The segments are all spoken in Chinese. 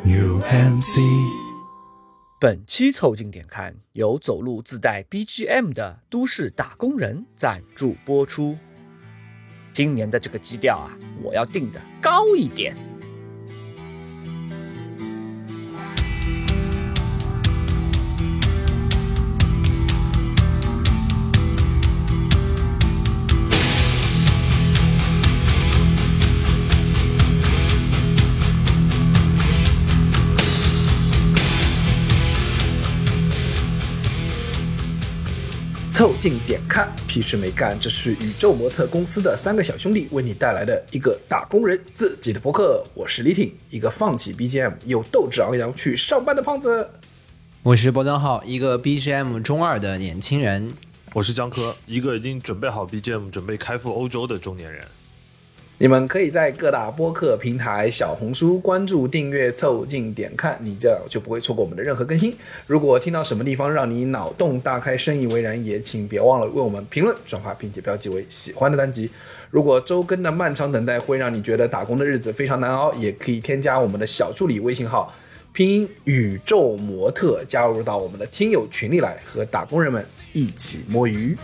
UMC。 本期凑近点看由走路自带 BGM 的都市打工人赞助播出。今年的这个基调啊，我要定得高一点。 凑近点看，屁事没干，这是宇宙模特公司的三个小兄弟为你带来的一个打工人自己的播客。我是李挺，一个放弃 BGM 又斗志昂扬去上班的胖子。 我是包江浩，一个 BGM 中二的年轻人。 我是江科，一个已经准备好 BGM 准备开赴欧洲的中年人。 你们可以在各大播客平台、小红书关注、订阅、凑近点看，你这样就不会错过我们的任何更新。如果听到什么地方让你脑洞大开、深以为然，也请别忘了为我们评论、转发，并且标记为喜欢的单集。如果周更的漫长等待会让你觉得打工的日子非常难熬，也可以添加我们的小助理微信号拼音宇宙模特，加入到我们的听友群里来，和打工人们一起摸鱼。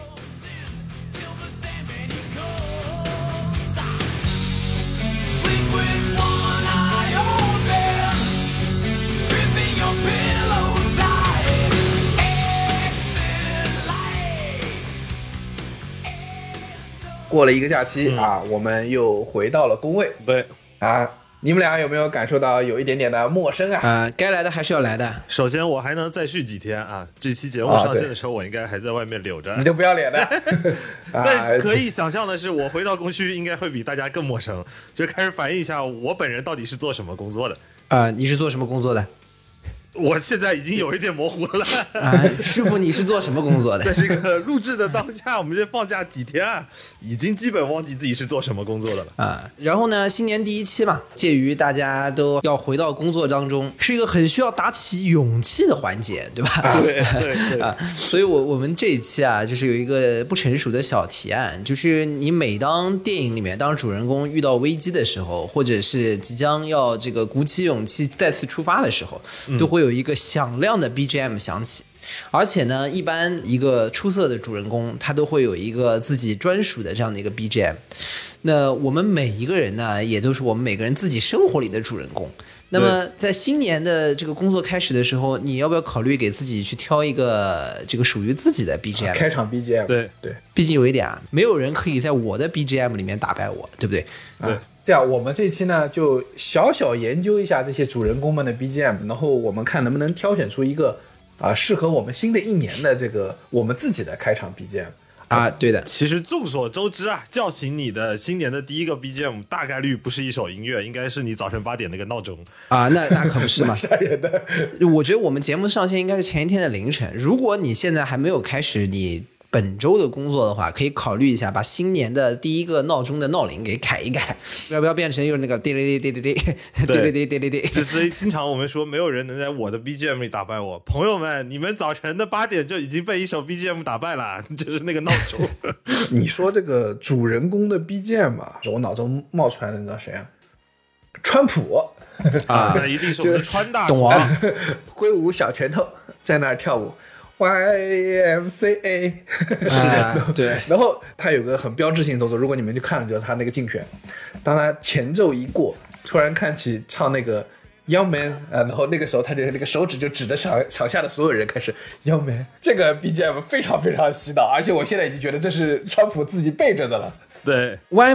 过了一个假期啊，我们又回到了工位。 对啊，你们俩有没有感受到有一点点的陌生啊？ 该来的还是要来的。 首先我还能再续几天啊，这期节目上线的时候我应该还在外面留着。 你就不要脸的。 但可以想象的是，我回到工区应该会比大家更陌生，就开始反映一下我本人到底是做什么工作的。 你是做什么工作的？ 我现在已经有一点模糊了。 师傅，你是做什么工作的？ 在这个录制的当下，我们这放假几天啊，已经基本忘记自己是做什么工作的了然后呢，新年第一期嘛，介于大家都要回到工作当中，是一个很需要打起勇气的环节，对吧？ 对所以我们这一期啊，就是有一个不成熟的小提案，就是你每当电影里面当主人公遇到危机的时候，或者是即将要这个鼓起勇气再次出发的时候，都会有一个响亮的 BGM 响起。而且呢，一般一个出色的主人公他都会有一个自己专属的这样的一个 BGM。 那我们每一个人呢，也都是我们每个人自己生活里的主人公。那么在新年的这个工作开始的时候，你要不要考虑给自己去挑一个这个属于自己的 BGM？ 开场 BGM。 对， 毕竟有一点啊，没有人可以在我的 BGM 里面打败我，对不对？ 对。 这样，我们这期呢就小小研究一下这些主人公们的 BGM， 然后我们看能不能挑选出一个适合我们新的一年的这个我们自己的开场 BGM。 对的。 其实众所周知啊，叫醒你的新年的第一个 BGM 大概率不是一首音乐，应该是你早晨8点那个闹钟那可不是嘛。 吓人的。 我觉得我们节目上线应该是前一天的凌晨，如果你现在还没有开始你本周的工作的话，可以考虑一下把新年的第一个闹钟的闹铃给改一改，要不要变成又是那个滴哩滴哩滴哩滴哩滴哩滴。 所以经常我们说没有人能在我的 BGM 里打败我，朋友们，你们早晨的8点就已经被一首 BGM 打败了，就是那个闹钟。 你说这个主人公的 BGM 我脑中冒出来的你知道谁啊？川普那一定是我们的川大董王挥舞小拳头在那儿跳舞。YMCA 对。 然后他有个很标志性的动作，如果你们去看了，就是他那个竞选，当他前奏一过，突然看起唱那个 Young Man 然后那个时候他就那个手指就指着场下的所有人开始 Young Man。 这个 BGM 非常非常洗脑，而且我现在已经觉得这是川普自己背着的了。 对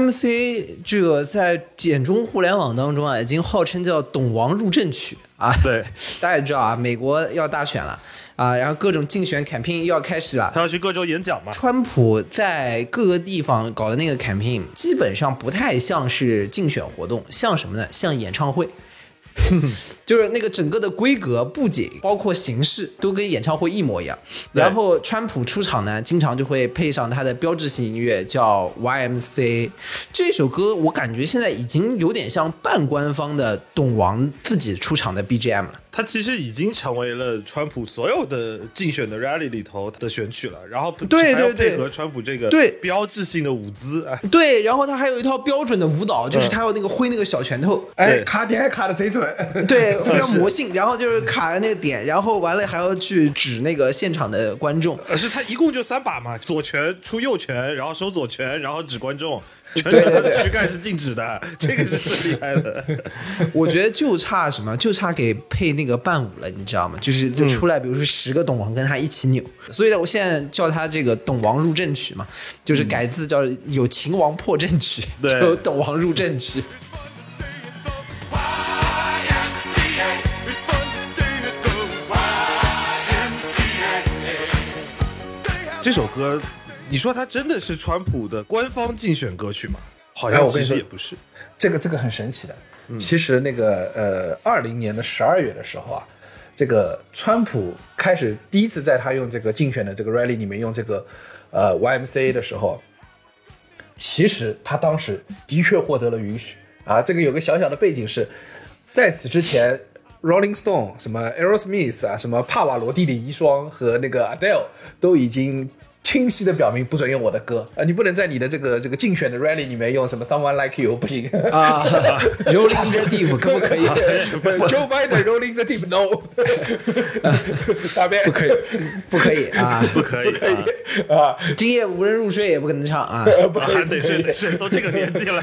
YMC 这个在简中互联网当中已经号称叫董王入阵曲对， 大家也知道美国要大选了然后各种竞选 campaign 又要开始了， 他要去各州演讲嘛。 川普在各个地方搞的那个 campaign 基本上不太像是竞选活动，像什么呢？像演唱会。就是那个整个的规格布景包括形式都跟演唱会一模一样。然后川普出场呢，经常就会配上他的标志性音乐叫 YMCA。 这首歌我感觉现在已经有点像半官方的董王自己出场的 BGM 了。 它其实已经成为了川普所有的竞选的 rally 里头的选曲了，然后对还要配合川普这个标志性的舞姿， 对，然后他还有一套标准的舞蹈，就是他要那个挥那个小拳头， 卡点还卡的贼准， 对，非常魔性，然后就是卡在那个点，然后完了还要去指那个现场的观众， 是他一共就3把嘛，左拳出右拳，然后收左拳，然后指观众。全对程他的躯干是静止的，这个是最厉害的。 我觉得就差什么，就差给配那个伴舞了，你知道吗？就出来，比如说10个董王跟他一起扭，所以我现在叫他这个董王入阵曲嘛，就是改字叫有秦王破阵曲，就董王入阵曲。 这首歌。你说它真的是川普的官方竞选歌曲吗？好像其实也不是。 这个很神奇的。其实那个20年的12月的时候啊，这个川普开始第一次在他用这个竞选的这个 rally 里面用这个YMCA 的时候，其实他当时的确获得了允许啊。这个有个小小的背景是，在此之前。Rolling Stone 什么 Aerosmith 啊，什么帕瓦罗蒂的遗孀和那个 Adele 都已经清晰的表明不准用我的歌啊，你不能在你的这个竞选的 rally 里面用什么 Someone Like You 不行啊，Rolling the Deep 可不可以 ？Joe Biden Rolling the Deep No， 大便不可以啊， 不可以啊， 今夜无人入睡也不可能唱啊， 不可以， 得睡，都这个年纪了。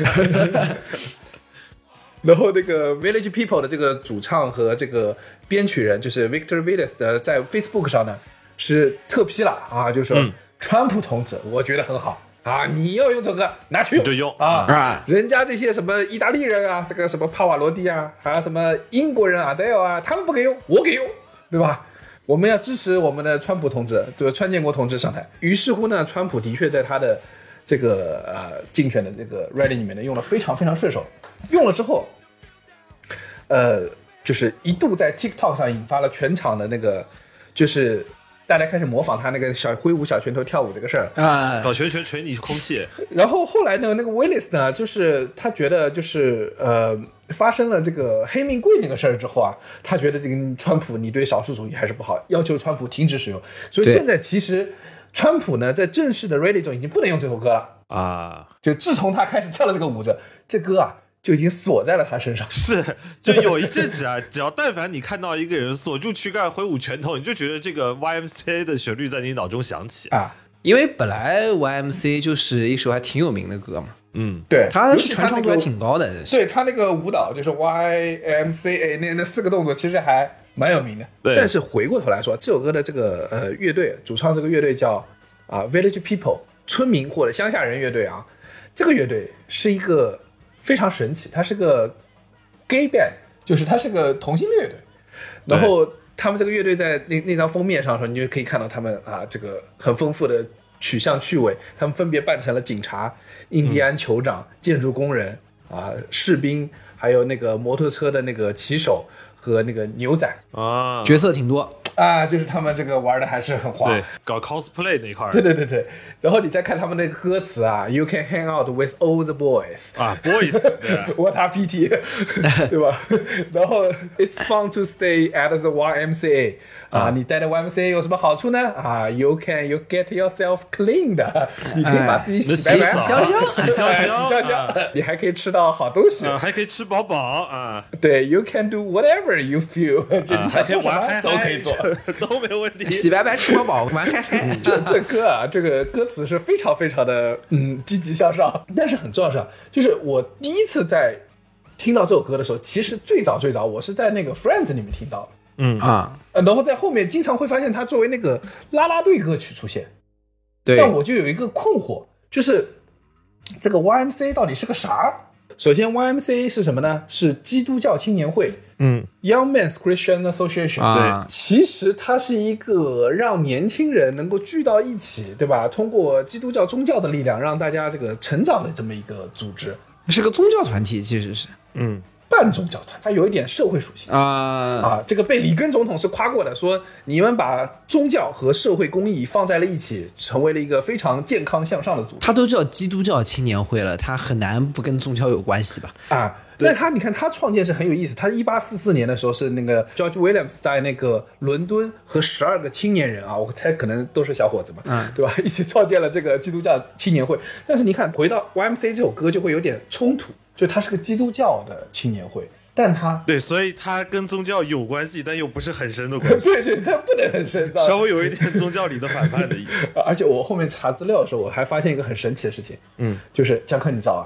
然后那个 Village People 的这个主唱和这个编曲人就是 Victor Villis 的，在 Facebook 上呢是特批了啊，就是说川普同志，我觉得很好啊，你要用这个拿去用就用啊，人家这些什么意大利人啊，这个什么帕瓦罗蒂啊，还有什么英国人Adele啊，他们不给用，我给用，对吧？我们要支持我们的川普同志，对吧？川建国同志上台。于是乎呢，川普的确在他的这个竞选的这个 rally 里面呢，用了非常非常顺手。用了之后，就是一度在 TikTok 上引发了全场的那个，就是大家开始模仿他那个挥舞小拳头跳舞这个事儿啊， 小拳拳捶你空气。然后后来呢，那个 Willis 呢，就是他觉得就是发生了这个黑命贵那个事儿之后啊，他觉得这个川普你对少数主义还是不好，要求川普停止使用。所以现在其实川普呢，在正式的 rally 中已经不能用这首歌了啊，就自从他开始跳了这个舞子，这歌啊。就已经锁在了他身上。 是，就有一阵子啊，只要但凡你看到一个人锁住躯干挥舞拳头，你就觉得这个 YMCA 的旋律在你脑中响起啊。 因为本来 YMCA 就是一首还挺有名的歌嘛， 对， 它传唱度还挺高的。 对，他那个舞蹈就是 YMCA 那4个动作其实还蛮有名的。但是回过头来说，这首歌的这个乐队主唱这个乐队叫Village People 村民或者乡下人乐队啊，这个乐队是一个。非常神奇，它是个 gay band， 就是它是个同性恋乐队。然后他们这个乐队在那张封面上的时候，你就可以看到他们这个很丰富的取向趣味。他们分别扮成了警察、印第安酋长、建筑工人士兵，还有那个摩托车的那个骑手和那个牛仔啊， 角色挺多。 就是他们这个玩的还是很花， 对，搞 cosplay 那一块。 对，然后你再看他们那个歌词啊 ，You can hang out with all the boys boys， what are PT， 对吧？然后 It's fun to stay at the YMCA， 你待在 YMCA 有什么好处呢？You get yourself clean 的，你可以把自己洗白白、洗香，你还可以吃到好东西， 还可以吃饱饱对 ，You can do whatever you feel， 就你想做什么都可以做。 都没有问题， 洗白白吃饱饱玩嗨嗨。 这歌啊，这个歌词是非常非常的积极向上，但是很重要的是，就是我第一次在听到这首歌的时候，其实最早我是在那个 Friends 里面听到的，然后在后面经常会发现它作为那个啦啦队歌曲出现， 对， 但我就有一个困惑，就是这个 YMCA 到底是个啥？首先 YMCA 是什么呢？是基督教青年会，Young Men's Christian Association， 对， 其实它是一个让年轻人能够聚到一起，对吧？通过基督教宗教的力量，让大家这个成长的这么一个组织， 是个宗教团体，其实是， 半宗教团，它有一点社会属性这个被里根总统是夸过的，说你们把宗教和社会公益放在了一起，成为了一个非常健康向上的组织。 它都叫基督教青年会了，它很难不跟宗教有关系吧？ 但他你看他创建是很有意思，他1844年的时候是那个 George Williams 在那个伦敦和12个青年人啊，我猜可能都是小伙子嘛，对吧？一起创建了这个基督教青年会。但是你看回到 YMCA 这首歌就会有点冲突，就它是个基督教的青年会。但它对，所以它跟宗教有关系，但又不是很深的关系。 对，它不能很深， 稍微有一点宗教里的反叛的意思。 而且我后面查资料的时候，我还发现一个很神奇的事情，就是江科你知道啊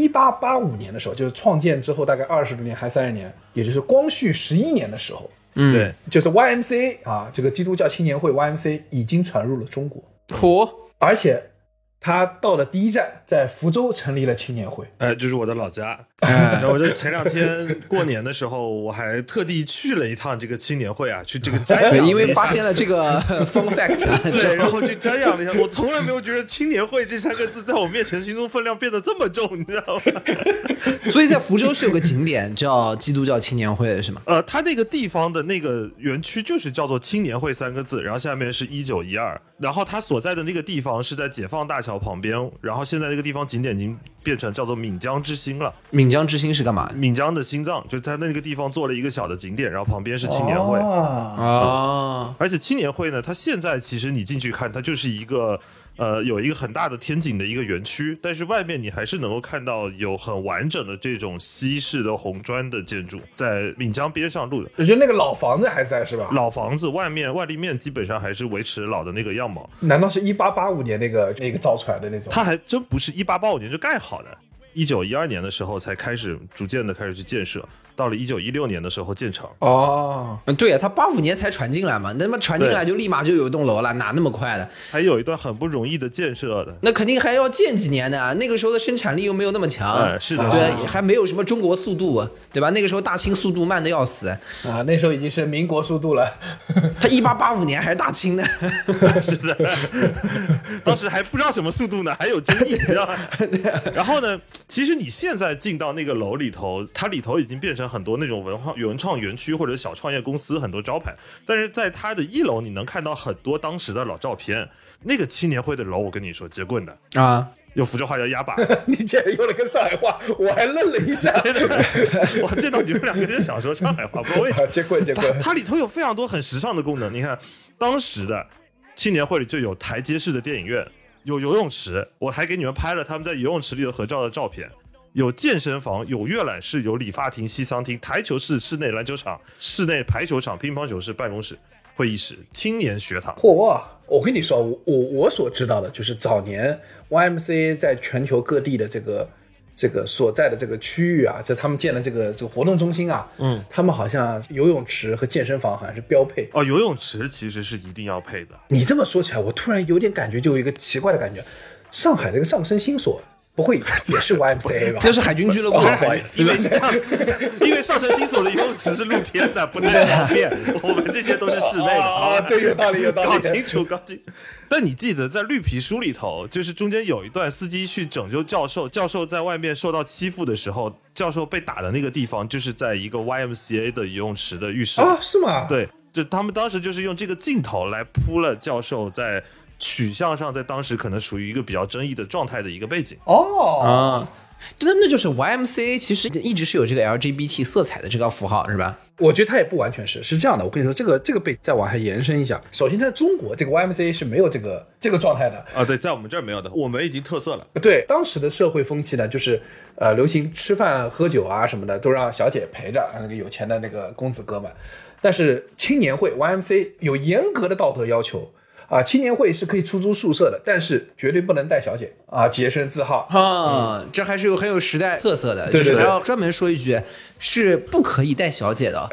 ，1885年的时候，就是创建之后大概20多年还30年，也就是光绪11年的时候， 对， 就是 YMCA 啊，这个基督教青年会 YMCA 已经传入了中国，而且他到了第一站，在福州成立了青年会。 就是我的老家。然后我就前2天过年的时候，我还特地去了一趟这个青年会啊，去这个瞻仰了一下。 因为发现了这个 fun fact， 对，然后去瞻仰了一下。我从来没有觉得青年会这3个字在我面前心中分量变得这么重，你知道吗？ 所以在福州是有个景点叫基督教青年会的是吗？ 它那个地方的那个园区就是叫做青年会3个字，然后下面是1912，然后它所在的那个地方是在解放大桥旁边，然后现在那个地方景点已经变成叫做闽江之星了。 闽江之星是干嘛的？ 闽江的心脏，就在那个地方做了一个小的景点，然后旁边是青年会。而且青年会呢，它现在其实你进去看，它就是一个有一个很大的天井的一个园区，但是外面你还是能够看到有很完整的这种西式的红砖的建筑，在闽江边上路的。 我觉得那个老房子还在是吧？ 老房子外立面基本上还是维持老的那个样貌。 难道是1885年那个造出来的那种？ 它还真不是1885年就盖好的，1912年的时候才开始逐渐的开始去建设，到了1916年的时候建成。 对啊，他85年才传进来嘛，那么传进来就立马就有一栋楼了，哪那么快的？ 还有一段很不容易的建设的， 那肯定还要建几年的，那个时候的生产力又没有那么强， 是的， 对，还没有什么中国速度，对吧？那个时候大清速度慢的要死啊，那时候已经是民国速度了。 他1885年还是大清呢， 是的，当时还不知道什么速度呢，还有争议，你知道吗？然后呢，其实你现在进到那个楼里头，它里头已经变成很多那种文创园区或者小创业公司很多招牌，但是在它的1楼你能看到很多当时的老照片。那个青年会的楼，我跟你说，结棍的啊， 用福州话叫鸭把。 你竟然用了个上海话，我还愣了一下。 我见到你们2个就想说上海话，不知道为啥。 结棍。 它里头有非常多很时尚的功能。你看，当时的青年会里就有台阶式的电影院，有游泳池，我还给你们拍了他们在游泳池里的合照的照片。有健身房，有阅览室，有理发厅、西餐厅、台球室、室内篮球场、室内排球场、乒乓球室、办公室、会议室、青年学堂。 我跟你说，我所知道的就是早年 YMCA 在全球各地的这个所在的这个区域啊，就他们建的这个活动中心啊，他们好像游泳池和健身房好像是标配。 游泳池其实是一定要配的。 你这么说起来，我突然有点感觉，就有一个奇怪的感觉，上海这个上升新所不会也是 YMCA 吧？ 那是海军俱乐部， 不好意思， 因为上升新所的游泳池是露天的，不太方便。我们这些都是室内的。 对，有道理。 搞清楚。但你记得在绿皮书里头，就是中间有一段司机去拯救教授，教授在外面受到欺负的时候，教授被打的那个地方，就是在一个 YMCA 的游泳池的浴室啊？是吗？ 对，就他们当时就是用这个镜头来铺了教授在取向上在当时可能处于一个比较争议的状态的一个背景。 那就是 YMCA 其实一直是有这个 LGBT 色彩的这个符号是吧？ 我觉得它也不完全是这样的。我跟你说，这个被再往下延伸一下。首先，在中国这个 YMCA 是没有这个状态的啊。对，在我们这儿没有的，我们已经特色了。 对，当时的社会风气呢，就是流行吃饭喝酒啊什么的，都让小姐陪着那个有钱的那个公子哥们。但是青年会 YMCA 有严格的道德要求。青年会是可以出租宿舍的，但是绝对不能带小姐洁身自好这还是很有时代特色的。 对， 就是还要专门说一句，是不可以带小姐的。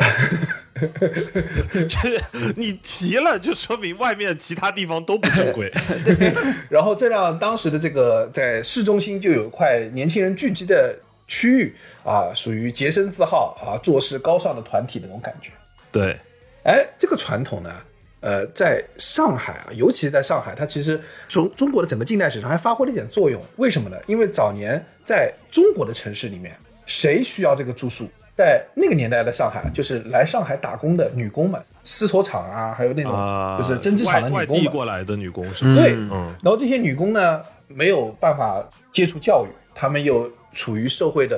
就是你提了，就说明外面其他地方都不正规。 然后这让当时的这个在市中心就有一块年轻人聚集的区域属于洁身自好做事高尚的团体的那种感觉。 对， 这个传统呢。在上海尤其是在上海，它其实从中国的整个近代史上还发挥了一点作用。为什么呢？因为早年在中国的城市里面，谁需要这个住宿？在那个年代的上海，就是来上海打工的女工们，丝绸厂还有那种就是针织厂的女工们， 外地过来的女工是吧？ 对，然后这些女工呢，没有办法接触教育，她们又处于社会的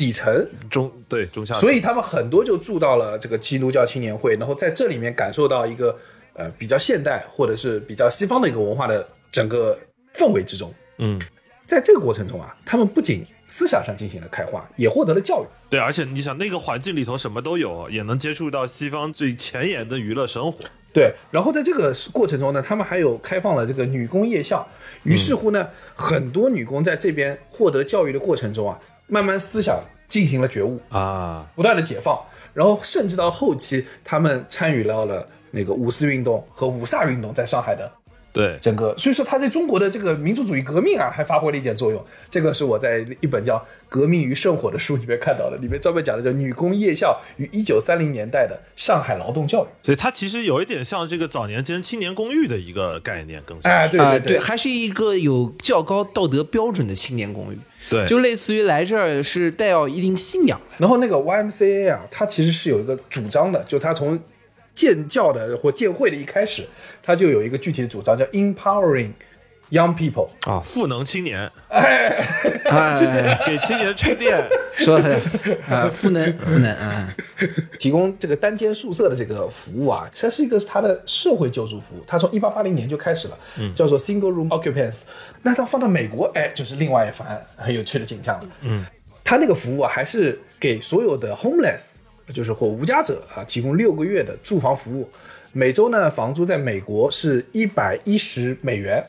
底层， 中下层， 所以他们很多就住到了这个基督教青年会，然后在这里面感受到一个比较现代或者是比较西方的一个文化的整个氛围之中。在这个过程中啊，他们不仅思想上进行了开化，也获得了教育。 对，而且你想那个环境里头什么都有，也能接触到西方最前沿的娱乐生活。 对，然后在这个过程中呢，他们还有开放了这个女工夜校，于是乎呢，很多女工在这边获得教育的过程中啊，慢慢思想进行了觉悟啊， 不断的解放，然后甚至到后期，他们参与到了那个五四运动和五卅运动在上海的对整个，所以说他在中国的这个民族主义革命啊，还发挥了一点作用。这个是我在一本叫《革命与圣火》的书里面看到的，里面专门讲的叫女工夜校与1930年代的上海劳动教育。 所以它其实有一点像这个早年间青年公寓的一个概念，更像哎，对， 还是一个有较高道德标准的青年公寓。 对， 就类似于来这儿是带有一定信仰的。 然后那个 YMCA 啊，它其实是有一个主张的，就它从建教的或建会的一开始，它就有一个具体的主张，叫 empowering young people 啊，赋能青年， 给青年充电， 说赋能啊， 提供这个单间宿舍的这个服务啊，这是一个它的社会救助服务，它从1880年就开始了，叫做 single room occupants。那它放到美国，哎，就是另外一番很有趣的景象了。它那个服务啊，还是给所有的 homeless， 就是或无家者啊，提供6个月的住房服务。每周呢，房租在美国是$110。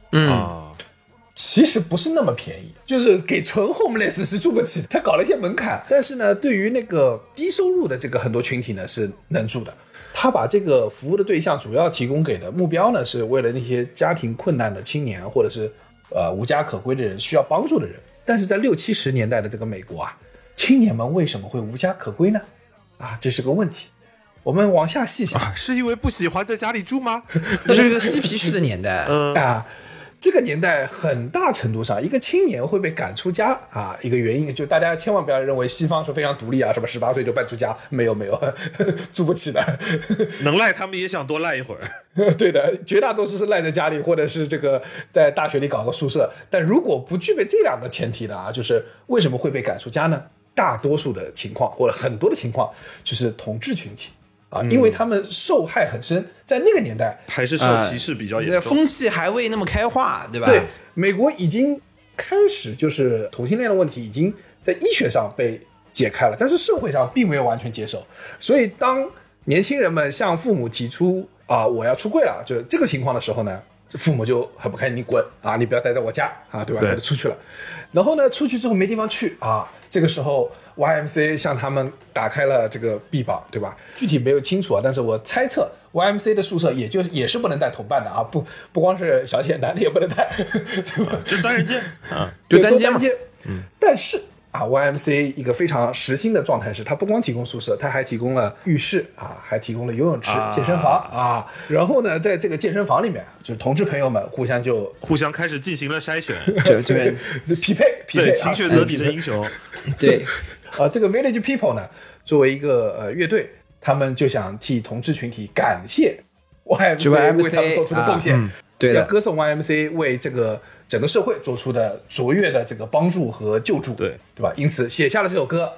其实不是那么便宜，就是给纯 homeless 是住不起，他搞了一些门槛。但是呢，对于那个低收入的这个很多群体呢是能住的。他把这个服务的对象主要提供给的目标呢，是为了那些家庭困难的青年，或者是无家可归的人，需要帮助的人。但是在60、70年代的这个美国啊，青年们为什么会无家可归呢？啊，这是个问题。我们往下细想， 是因为不喜欢在家里住吗？ 这是个嬉皮士的年代这个年代很大程度上，一个青年会被赶出家啊，一个原因就大家千万不要认为西方是非常独立啊，什么18岁就搬出家，没有，住不起的， 能赖他们也想多赖一会儿。 对的，绝大多数是赖在家里，或者是这个在大学里搞个宿舍。但如果不具备这两个前提的啊，就是为什么会被赶出家呢？大多数的情况或者很多的情况就是同志群体。因为他们受害很深，在那个年代还是受歧视比较严重， 风气还未那么开化，对吧？ 对，美国已经开始就是同性恋的问题已经在医学上被解开了，但是社会上并没有完全接受。所以当年轻人们向父母提出我要出柜了，就是这个情况的时候呢，父母就很不开心，你滚啊，你不要待在我家啊，对吧？他就出去了。然后呢，出去之后没地方去啊，这个时候 YMCA 向他们打开了这个臂膀，对吧？具体没有清楚啊，但是我猜测 YMCA 的宿舍也是不能带同伴的啊，不光是小姐，男的也不能带，对吧？ 就单人间啊， 就单间嘛。 但是YMCA 一个非常实心的状态是，它不光提供宿舍，它还提供了浴室还提供了游泳池、健身房然后呢，在这个健身房里面，就是同志朋友们互相开始进行了筛选， 就匹配， 对，情绪择敌的英雄， 对，这个 Village People 呢，作为一个乐队，他们就想替同志群体感谢 YMCA 为他们做出的贡献。 对的， 要歌颂 YMCA 为这个整个社会做出的卓越的这个帮助和救助，对吧？因此写下了这首歌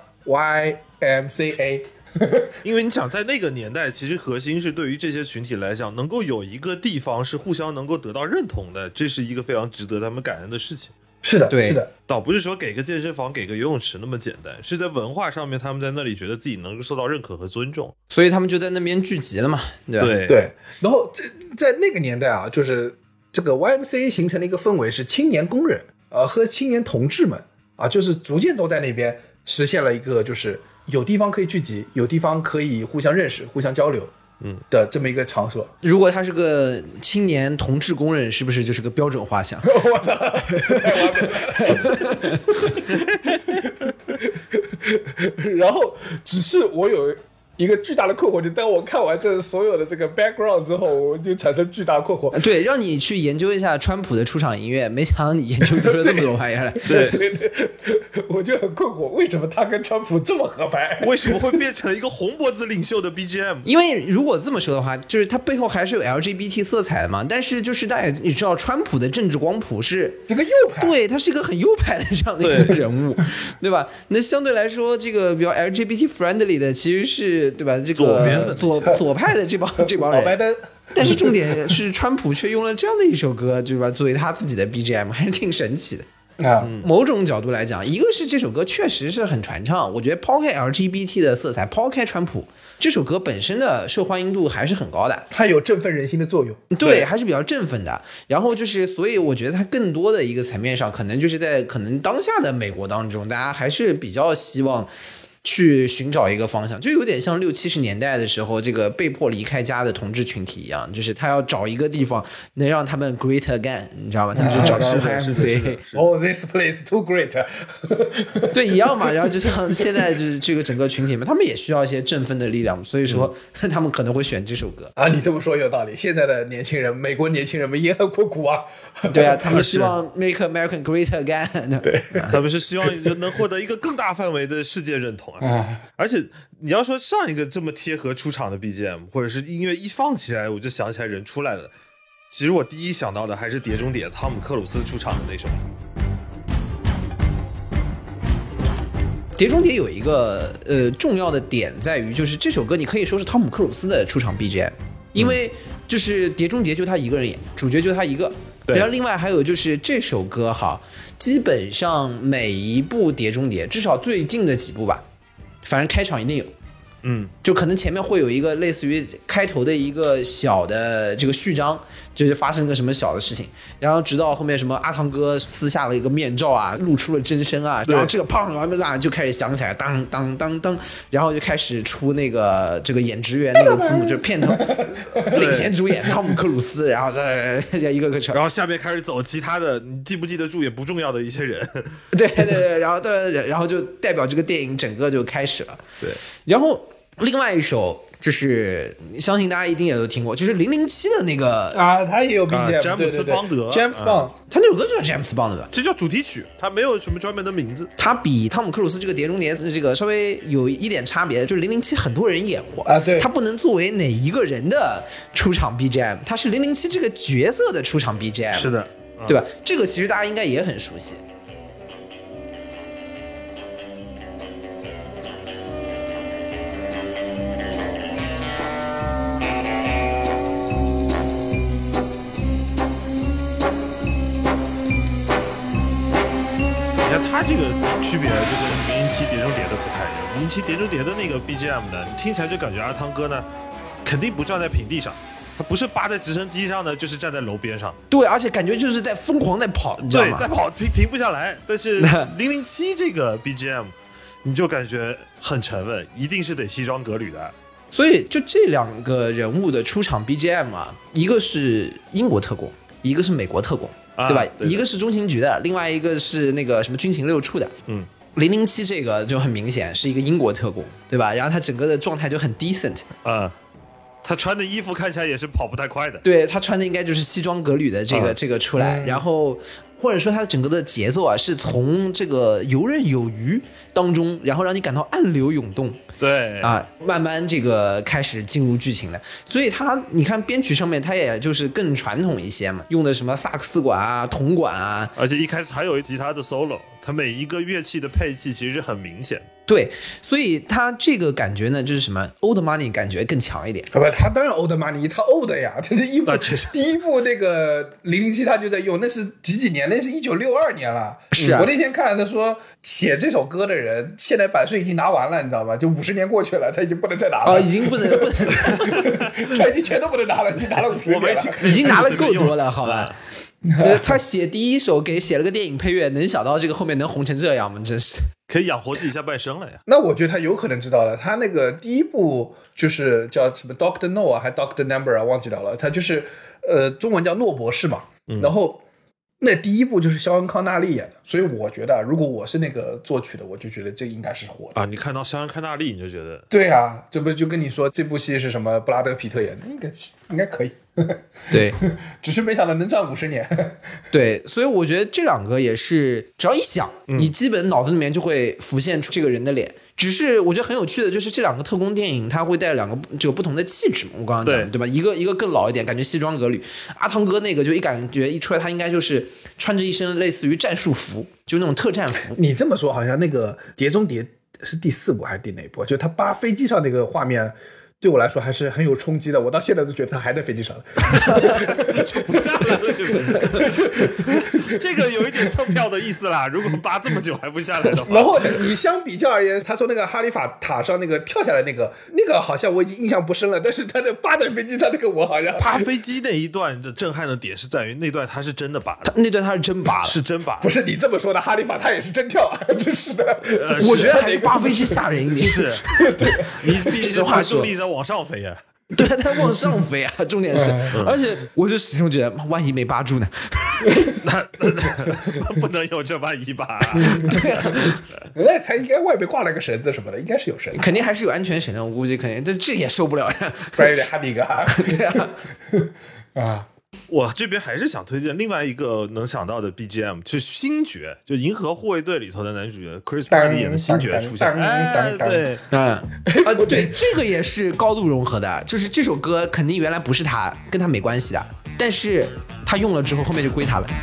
YMCA。 因为你想在那个年代，其实核心是对于这些群体来讲，能够有一个地方是互相能够得到认同的，这是一个非常值得他们感恩的事情。 是的， 对， 是的， 倒不是说给个健身房、给个游泳池那么简单，是在文化上面，他们在那里觉得自己能够受到认可和尊重， 所以他们就在那边聚集了嘛。 对。然后在那个年代啊，就是这个 YMCA 形成了一个氛围，是青年工人和青年同志们就是逐渐都在那边实现了一个就是有地方可以聚集，有地方可以互相认识、互相交流。的这么一个场所。 如果他是个青年同志工人，是不是就是个标准画像？ 我操，太完美了。然后，只是我有一个巨大的困惑，就当我看完这所有的这个 background 之后，我就产生巨大困惑。 对，让你去研究一下川普的出场音乐，没想到你研究出了这么多玩意儿来。 对，我就很困惑，为什么他跟川普这么合拍？ 为什么会变成一个红脖子领袖的 BGM？ 因为如果这么说的话，就是它背后还是有 LGBT 色彩的嘛。但是就是大家你知道，川普的政治光谱是这个右派， 对，他是一个很右派的这样的一个人物，对吧？那相对来说，这个比较 LGBT friendly 的其实是对吧？这个左派的这帮人。 白灯。 但是重点是，川普却用了这样的一首歌，对吧？作为他自己的 BGM， 还是挺神奇的。某种角度来讲，一个是这首歌确实是很传唱，我觉得抛开 LGBT 的色彩，抛开川普，这首歌本身的受欢迎度还是很高的， 它有振奋人心的作用， 对，还是比较振奋的。然后就是，所以我觉得它更多的一个层面上，可能就是在可能当下的美国当中，大家还是比较希望去寻找一个方向，就有点像60、70年代的时候，这个被迫离开家的同志群体一样，就是他要找一个地方能让他们 great again， 你知道吗？他们就找到 YMCA。 Oh, this place too great 。 对，一样嘛。然后就像现在就是这个整个群体们，他们也需要一些振奋的力量，所以说他们可能会选这首歌啊。你这么说有道理，现在的年轻人，美国年轻人们也很困苦啊。 对啊，他们希望 make American great again。 对，他们是希望能获得一个更大范围的世界认同。而且你要说上一个这么贴合出场的 BGM 或者是音乐一放起来我就想起来人出来了，其实我第一想到的还是碟中谍汤姆克鲁斯出场的那首。 碟中谍有一个重要的点在于，就是这首歌你可以说是汤姆克鲁斯的出场 BGM， 因为就是碟中谍就他一个人演，主角就他一个。然后另外还有就是这首歌哈，基本上每一部碟中谍，至少最近的几部吧，反正开场一定有。就可能前面会有一个类似于开头的一个小的这个序章，就是发生个什么小的事情，然后直到后面什么阿汤哥撕下了一个面罩啊，露出了真身啊，然后这个砰，然后就开始响起来，当当当当，然后就开始出那个这个演职员那个字幕，就是片头领衔主演汤姆克鲁斯，然后一个个扯， 然后下面开始走其他的你记不记得住也不重要的一些人。 对，然后就代表这个电影整个就开始了。 对， 然后另外一首就是相信大家一定也都听过，就是007的那个啊，他也有 BGM， 詹姆斯邦德 ，James Bond， 他那首歌就叫 James Bond 的， 这叫主题曲，它没有什么专门的名字。 他比汤姆克鲁斯这个碟中谍这个稍微有一点差别，就是007很多人演过啊，对， 他不能作为哪一个人的出场 BGM， 他是007这个角色的出场 BGM， 是的， 对吧？这个其实大家应该也很熟悉。 它这个区别就跟007碟中谍的不太一样。007碟中谍的那个 BGM 呢，你听起来就感觉阿汤哥呢肯定不站在平地上，他不是扒在直升机上呢，就是站在楼边上。 对，而且感觉就是在疯狂在跑，你知道吗？ 对，在跑，停不下来。但是007这个 BGM 你就感觉很沉稳，一定是得西装革履的。 所以就这两个人物的出场 BGM 啊，一个是英国特工，一个是美国特工。对吧？ 对， 一个是中情局的，另外一个是那个什么军情六处的。007这个就很明显是一个英国特工，对吧？然后他整个的状态就很 decent。 他穿的衣服看起来也是跑不太快的。 对，他穿的应该就是西装革履的这个出来，然后或者说他整个的节奏啊，是从这个游刃有余当中，然后让你感到暗流涌动。 对啊，慢慢这个开始进入剧情的，所以他你看编曲上面，他也就是更传统一些嘛，用的什么萨克斯管啊、铜管啊， 而且一开始还有吉他的 solo， 它每一个乐器的配器其实很明显。 对，所以他这个感觉呢，就是什么 old money 感觉更强一点。 不，他当然 old money， 他 old 呀，这第一部那个007他就在用，那是几年，那是1962年了。 是啊， 我那天看他说写这首歌的人现在版税已经拿完了，你知道吧？就50年过去了，他已经不能再拿了。 已经不能， 他已经全都不能拿了，已经拿了50年了， 已经拿了够多了，好吧？他写第一首给写了个电影配乐，能想到这个后面能红成这样吗？真是可以养活自己下半生了呀。 那我觉得他有可能知道了，他那个第一部就是叫什么 Dr. No 啊，还 Dr. Number 啊，忘记掉了。他就是中文叫诺博士嘛。然后那第一部就是肖恩康纳利演的，所以我觉得如果我是那个作曲的，我就觉得这应该是火的啊。你看到肖恩康纳利你就觉得对啊，这不就跟你说这部戏是什么布拉德皮特演的，应该可以。 对， 只是没想到能赚50年。 对，所以我觉得这两个也是，只要一想，你基本脑子里面就会浮现出这个人的脸。只是我觉得很有趣的就是这两个特工电影，它会带两个这个不同的气质嘛。我刚刚讲的 对吧？一个更老一点，感觉西装革履；阿汤哥那个就感觉一出来，他应该就是穿着一身类似于战术服，就那种特战服。 你这么说，好像那个《碟中谍》是第4部还是第哪部？就他扒飞机上那个画面。对我来说还是很有冲击的，我到现在都觉得他还在飞机上， 就不下来了，这个有一点蹭票的意思啦。如果扒这么久还不下来的话， 然后你相比较而言，他说那个哈利法塔上那个跳下来那个好像我已经印象不深了，但是他的扒在飞机上那个我好像扒飞机那一段的震撼的点是在于那段他是真的扒的， 那段他是真扒了， 是真扒， 不是你这么说的，哈利法他也是真跳啊，真是的。 我觉得还是扒飞机吓人一点， 是，对，你必须把重力往上飞啊。 对，他往上飞啊，重点是，而且我就始终觉得，万一没扒住呢？ 那不能有这万一吧？ 对啊，那才应该外面挂了个绳子什么的，应该是有绳子， 肯定还是有安全绳的，我估计肯定，这也受不了呀， 不然有点哈比个哈。 对啊， 啊。 我这边还是想推荐另外一个能想到的 BGM， 就是星爵，就《银河护卫队》里头的男主角 Chris Pine 演的星爵出现。哎，对， 对，这个也是高度融合的，就是这首歌肯定原来不是他，跟他没关系的，但是他用了之后，后面就归他了。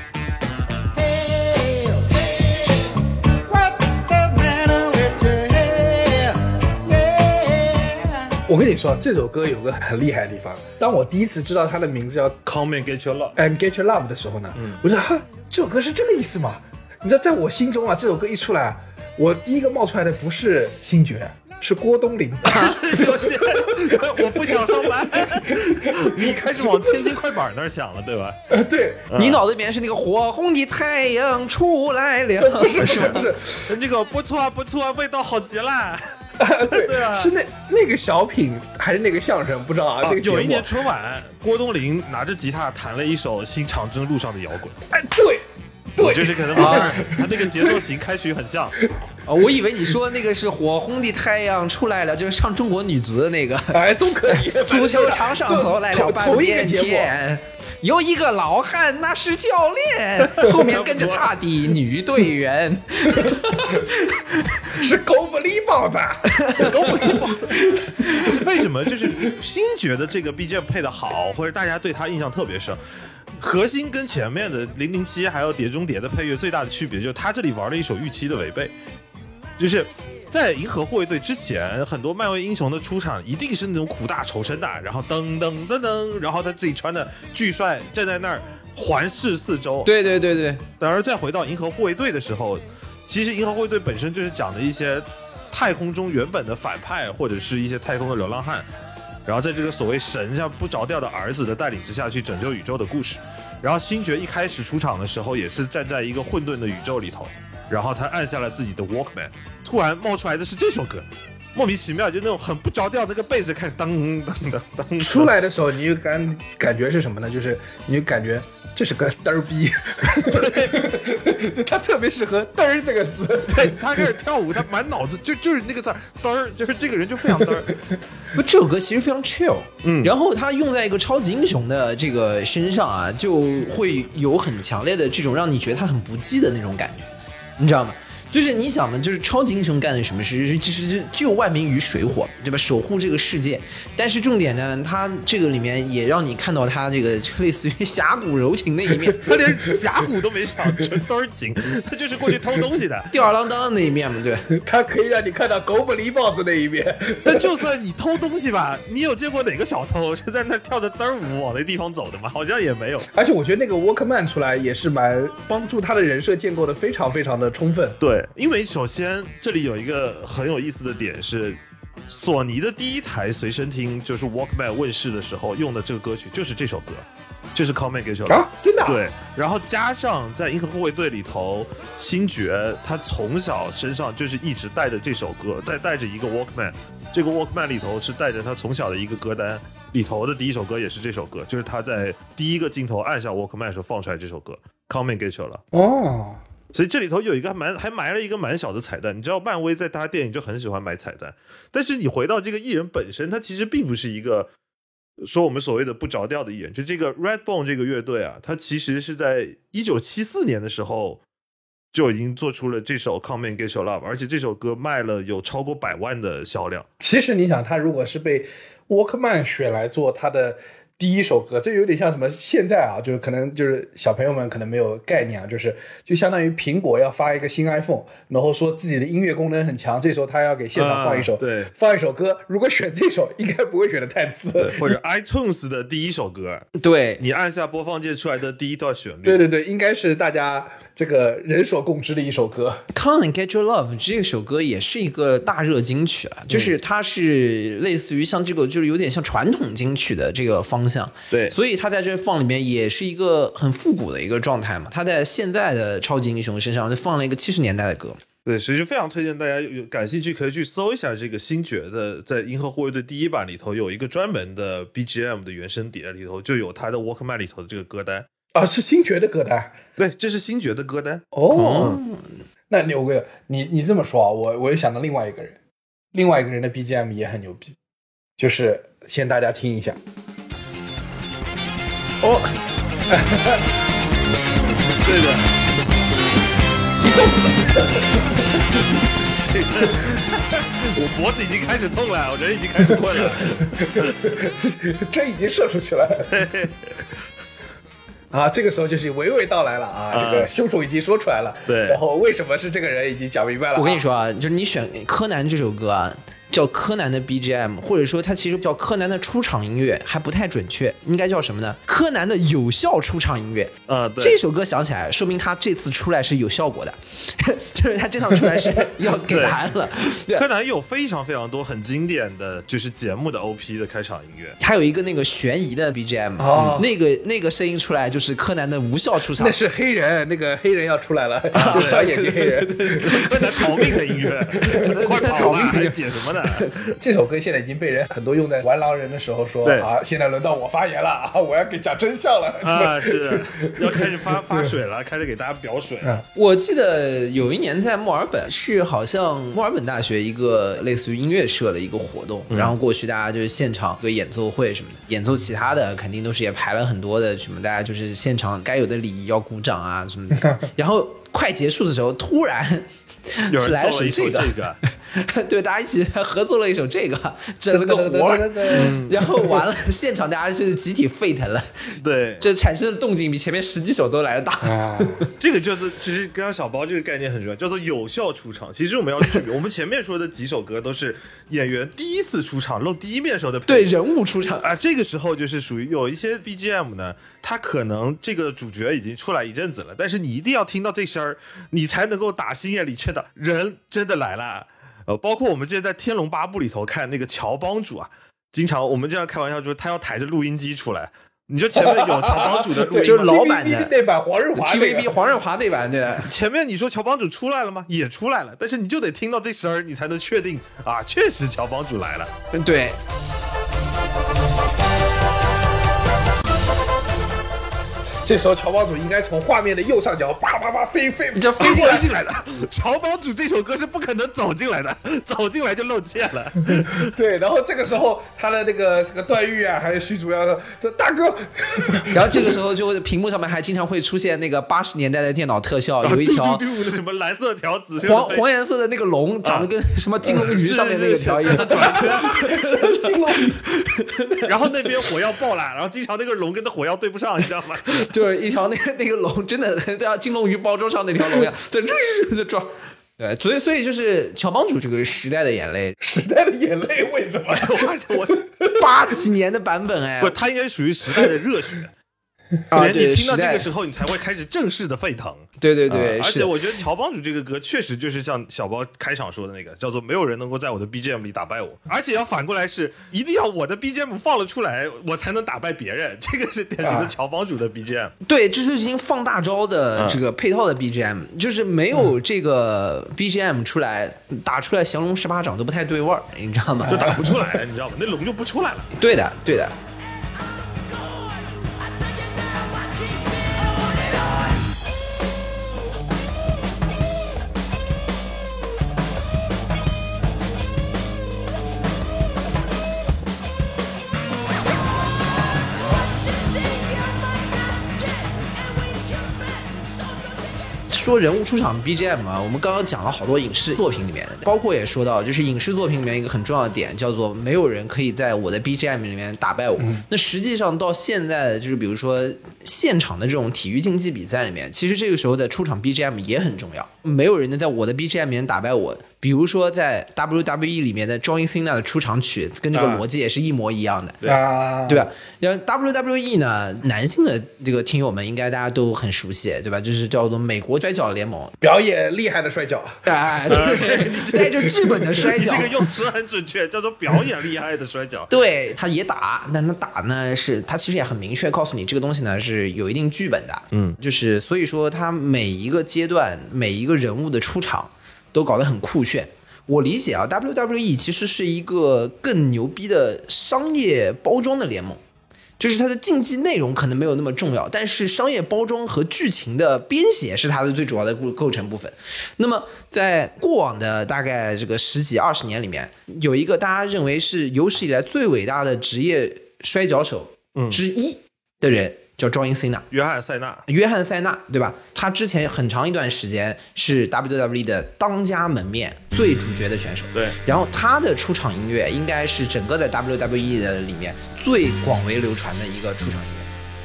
我跟你说，这首歌有个很厉害的地方。当我第一次知道它的名字叫 Come and Get Your Love and Get Your Love 的时候呢，我说哈，这首歌是这个意思吗？你知道，在我心中啊，这首歌一出来，我第一个冒出来的不是星爵，是郭冬临。 我不想上班，你开始往天津快板那儿想了，对吧？ 对， 你脑子里面是那个火红的太阳出来了， 不是， 这个不错啊，不错啊，味道好极了。 对啊，是那个小品还是那个相声，不知道啊。那个有一年春晚，郭冬临拿着吉他弹了一首《新长征路上的摇滚》。 哎，对， 就是可能他那个节奏型开曲很像。 我以为你说那个是火红的太阳出来了，就是唱中国女足的那个。 哎，都可以。 足球场上走来了半边天。有一个老汉，那是教练，后面跟着他的女队员， 是狗不理包子，狗不理包子。 为什么？就是星爵的这个 BGM 配的好，或者大家对他印象特别深。核心跟前面的007还有碟中谍的配乐最大的区别，就是他这里玩了一首预期的违背，就是在银河护卫队之前，很多漫威英雄的出场一定是那种苦大仇深的，然后噔噔噔噔，然后他自己穿的巨帅站在那儿环视四周。 对对对对。 然而再回到银河护卫队的时候，其实银河护卫队本身就是讲的一些太空中原本的反派，或者是一些太空的流浪汉，然后在这个所谓神像不着调的儿子的带领之下去拯救宇宙的故事。然后星爵一开始出场的时候也是站在一个混沌的宇宙里头，然后他按下了自己的 Walkman， 突然冒出来的是这首歌，莫名其妙就那种很不着调，那个贝斯开始当当当当出来的时候，你就感觉是什么呢？就是你就感觉这是个嘚儿逼，就他特别适合嘚儿这个字。 对，他开始跳舞，他满脑子就是那个字嘚儿，就是这个人就非常嘚儿。 不，这首歌其实非常 chill， 然后他用在一个超级英雄的这个身上啊，就会有很强烈的这种让你觉得他很不羁的那种感觉，你知道吗？就是你想的，就是超级英雄干的什么事，就是就万民于水火，对吧？守护这个世界。但是重点呢，他这个里面也让你看到他这个类似于侠骨柔情的一面。 他连侠骨都没想，纯都是情，他就是过去偷东西的， 吊儿郎当的那一面嘛，对。 他可以让你看到狗不理包子那一面。 但就算你偷东西吧，你有见过哪个小偷是在那跳着嘚儿舞往那地方走的吗？好像也没有。 而且我觉得那个 Walkman 出来也是蛮帮助他的人设建构的非常非常的充分。 对。因为首先这里有一个很有意思的点是，索尼的第一台随身听就是 Walkman 问世的时候用的这个歌曲就是这首歌，就是 Come and Get Your Love 啊，真的、啊？ 对，然后加上在银河护卫队里头，星爵他从小身上就是一直带着这首歌，带着一个 Walkman， 这个 Walkman 里头是带着他从小的一个歌单， 里头的第一首歌也是这首歌，就是他在第一个镜头按下 Walkman 的时候放出来这首歌 Come and Get Your Love。 哦， 所以这里头有一个还埋了一个蛮小的彩蛋。你知道漫威在他电影就很喜欢埋彩蛋，但是你回到这个艺人本身，他其实并不是一个说我们所谓的不着调的艺人。就这个 Redbone 这个乐队啊，他其实是在1974年的时候就已经做出了这首 Come and Get Your Love， 而且这首歌卖了有超过100万的销量。 其实你想，他如果是被 Walkman 选来做他的第一首歌，这有点像什么？现在啊，就是可能就是小朋友们可能没有概念啊，就相当于苹果要发一个新 iPhone， 然后说自己的音乐功能很强，这时候他要给现场放一首， 对， 放一首歌。如果选这首，应该不会选的太次， 或者 iTunes 的第一首歌， 对， 你按下播放键出来的第一段旋律， 对对对，应该是大家这个人所共知的一首歌。 Come and Get Your Love 这首歌也是一个大热金曲了，就是它是类似于像这个，就是有点像传统金曲的这个方向。 对， 所以它在这放里面也是一个很复古的一个状态嘛。它在现在的超级英雄身上就放了一个70年代的歌。 对，所以就非常推荐大家有感兴趣可以去搜一下这个星爵的，在《银河护卫队》第1版里头有一个专门的 BGM 的原声碟，里头就有他的 Walkman 里头的这个歌单啊，是星爵的歌单。 对，这是星爵的歌单。 哦，那牛哥，你这么说啊，我又想到另外一个人的 BGM 也很牛逼，就是先大家听一下。 哦， 对的， 一动子， 这个我脖子已经开始痛了，我人已经开始困了， 针已经射出去了。啊，这个时候就是娓娓道来了啊，这个凶手已经说出来了， 对， 然后为什么是这个人已经讲明白了。 我跟你说啊，就是你选柯南这首歌啊，叫柯南的 BGM， 或者说它其实叫柯南的出场音乐，还不太准确，应该叫什么呢？柯南的有效出场音乐。 对， 这首歌想起来，说明他这次出来是有效果的，就是他这趟出来是要给答案了。 柯南有非常非常多很经典的就是节目的 OP 的开场音乐， 还有一个那个悬疑的 BGM，那个声音出来就是柯南的无效出场。 那是黑人，那个黑人要出来了，就小眼睛黑人， 柯南逃命的音乐，快跑吧，还解什么呢？ 这首歌现在已经被人很多用在玩狼人的时候说啊，现在轮到我发言了啊，我要给讲真相了啊，是要开始发水了，开始给大家表水了。 我记得有一年在墨尔本，是好像墨尔本大学一个类似于音乐社的一个活动，然后过去大家就是现场一个演奏会什么的，演奏其他的肯定都是也排了很多的什么，大家就是现场该有的礼仪要鼓掌啊什么的，然后快结束的时候突然有人来了奏了一首这个对，大家一起合作了一首这个，整了个活然后完了，现场大家是集体沸腾了， 对， 这产生的动静比前面10几首都来得大。 这个就是其实刚刚小包这个概念很重要，叫做有效出场。其实我们要区别，我们前面说的几首歌都是演员第一次出场露第一面时候的对人物出场啊，这个时候就是属于有一些 BGM 呢，它可能这个主角已经出来一阵子了，但是你一定要听到这声儿，你才能够打心眼里确定人真的来了。包括我们之前在《天龙八部》里头看那个乔帮主啊，经常我们这样开玩笑，就是他要抬着录音机出来。你说前面有乔帮主的录音， 就是老版的那版黄日华 TVB 黄日华那版，对。 前面你说乔帮主出来了吗？也出来了，但是你就得听到这声儿，你才能确定啊，确实乔帮主来了。 对。 这时候乔帮主应该从画面的右上角啪啪啪飞这飞进来的。乔帮主这首歌是不可能走进来的，走进来就露怯了。 对，然后这个时候他的那个段誉啊，还有徐主要说大哥， 然后这个时候就屏幕上面还经常会出现那个80年代的电脑特效，有一条什么蓝色条紫黄颜色的那个龙，长得跟什么金龙鱼上面那个条一样的转圈，金龙鱼。 然后那边火药爆了，然后经常那个龙跟那火药对不上，你知道吗？ 就是一条那个龙，真的像金龙鱼包装上那条龙一样，在撞。对，所以就是乔帮主这个时代的眼泪， 时代的眼泪为什么？ 我80几年的版本哎， 不，他应该属于时代的热血。 对， 你听到这时代个时候，你才会开始正式的沸腾。 对对对，是而且我觉得乔帮主这个歌确实就是像小包开场说的那个，叫做没有人能够在我的 BGM 里打败我，而且要反过来是一定要我的 BGM 放了出来，我才能打败别人，这个是典型的乔帮主的 BGM。 对，这是已经放大招的这个配套的 BGM，就是没有这个 BGM 出来打出来降龙18掌都不太对味儿，你知道吗？ 就打不出来，你知道吗？那龙就不出来了。 对的，对的。说人物出场 BGM 啊，我们刚刚讲了好多影视作品里面的，包括也说到，就是影视作品里面一个很重要的点，叫做没有人可以在我的 BGM 里面打败我。那实际上到现在，就是比如说现场的这种体育竞技比赛里面，其实这个时候的出场 BGM 也很重要，没有人能在我的 BGM 里面打败我。比如说在 WWE 里面的 John Cena 的出场曲，跟这个逻辑也是一模一样的，对吧？然后 WWE 呢，男性的这个听友们应该大家都很熟悉，对吧？就是叫做美国摔跤联盟， 表演厉害的摔跤， 就是带着剧本的摔跤。 这个用词很准确，叫做表演厉害的摔跤。 对，他也打，但他打呢是他其实也很明确告诉你，这个东西呢是有一定剧本的，就是所以说他每一个阶段每一个人物的出场都搞得很酷炫。我理解啊 ，WWE 其实是一个更牛逼的商业包装的联盟，就是它的竞技内容可能没有那么重要，但是商业包装和剧情的编写是它的最主要的构成部分。那么在过往的大概这个10几20年里面，有一个大家认为是有史以来最伟大的职业摔跤手之一的人。叫 John Cena， 约翰塞纳，对吧？他之前很长一段时间是 WWE 的当家门面、最主角的选手。 对， 然后他的出场音乐应该是整个在 WWE 的里面最广为流传的一个出场音乐。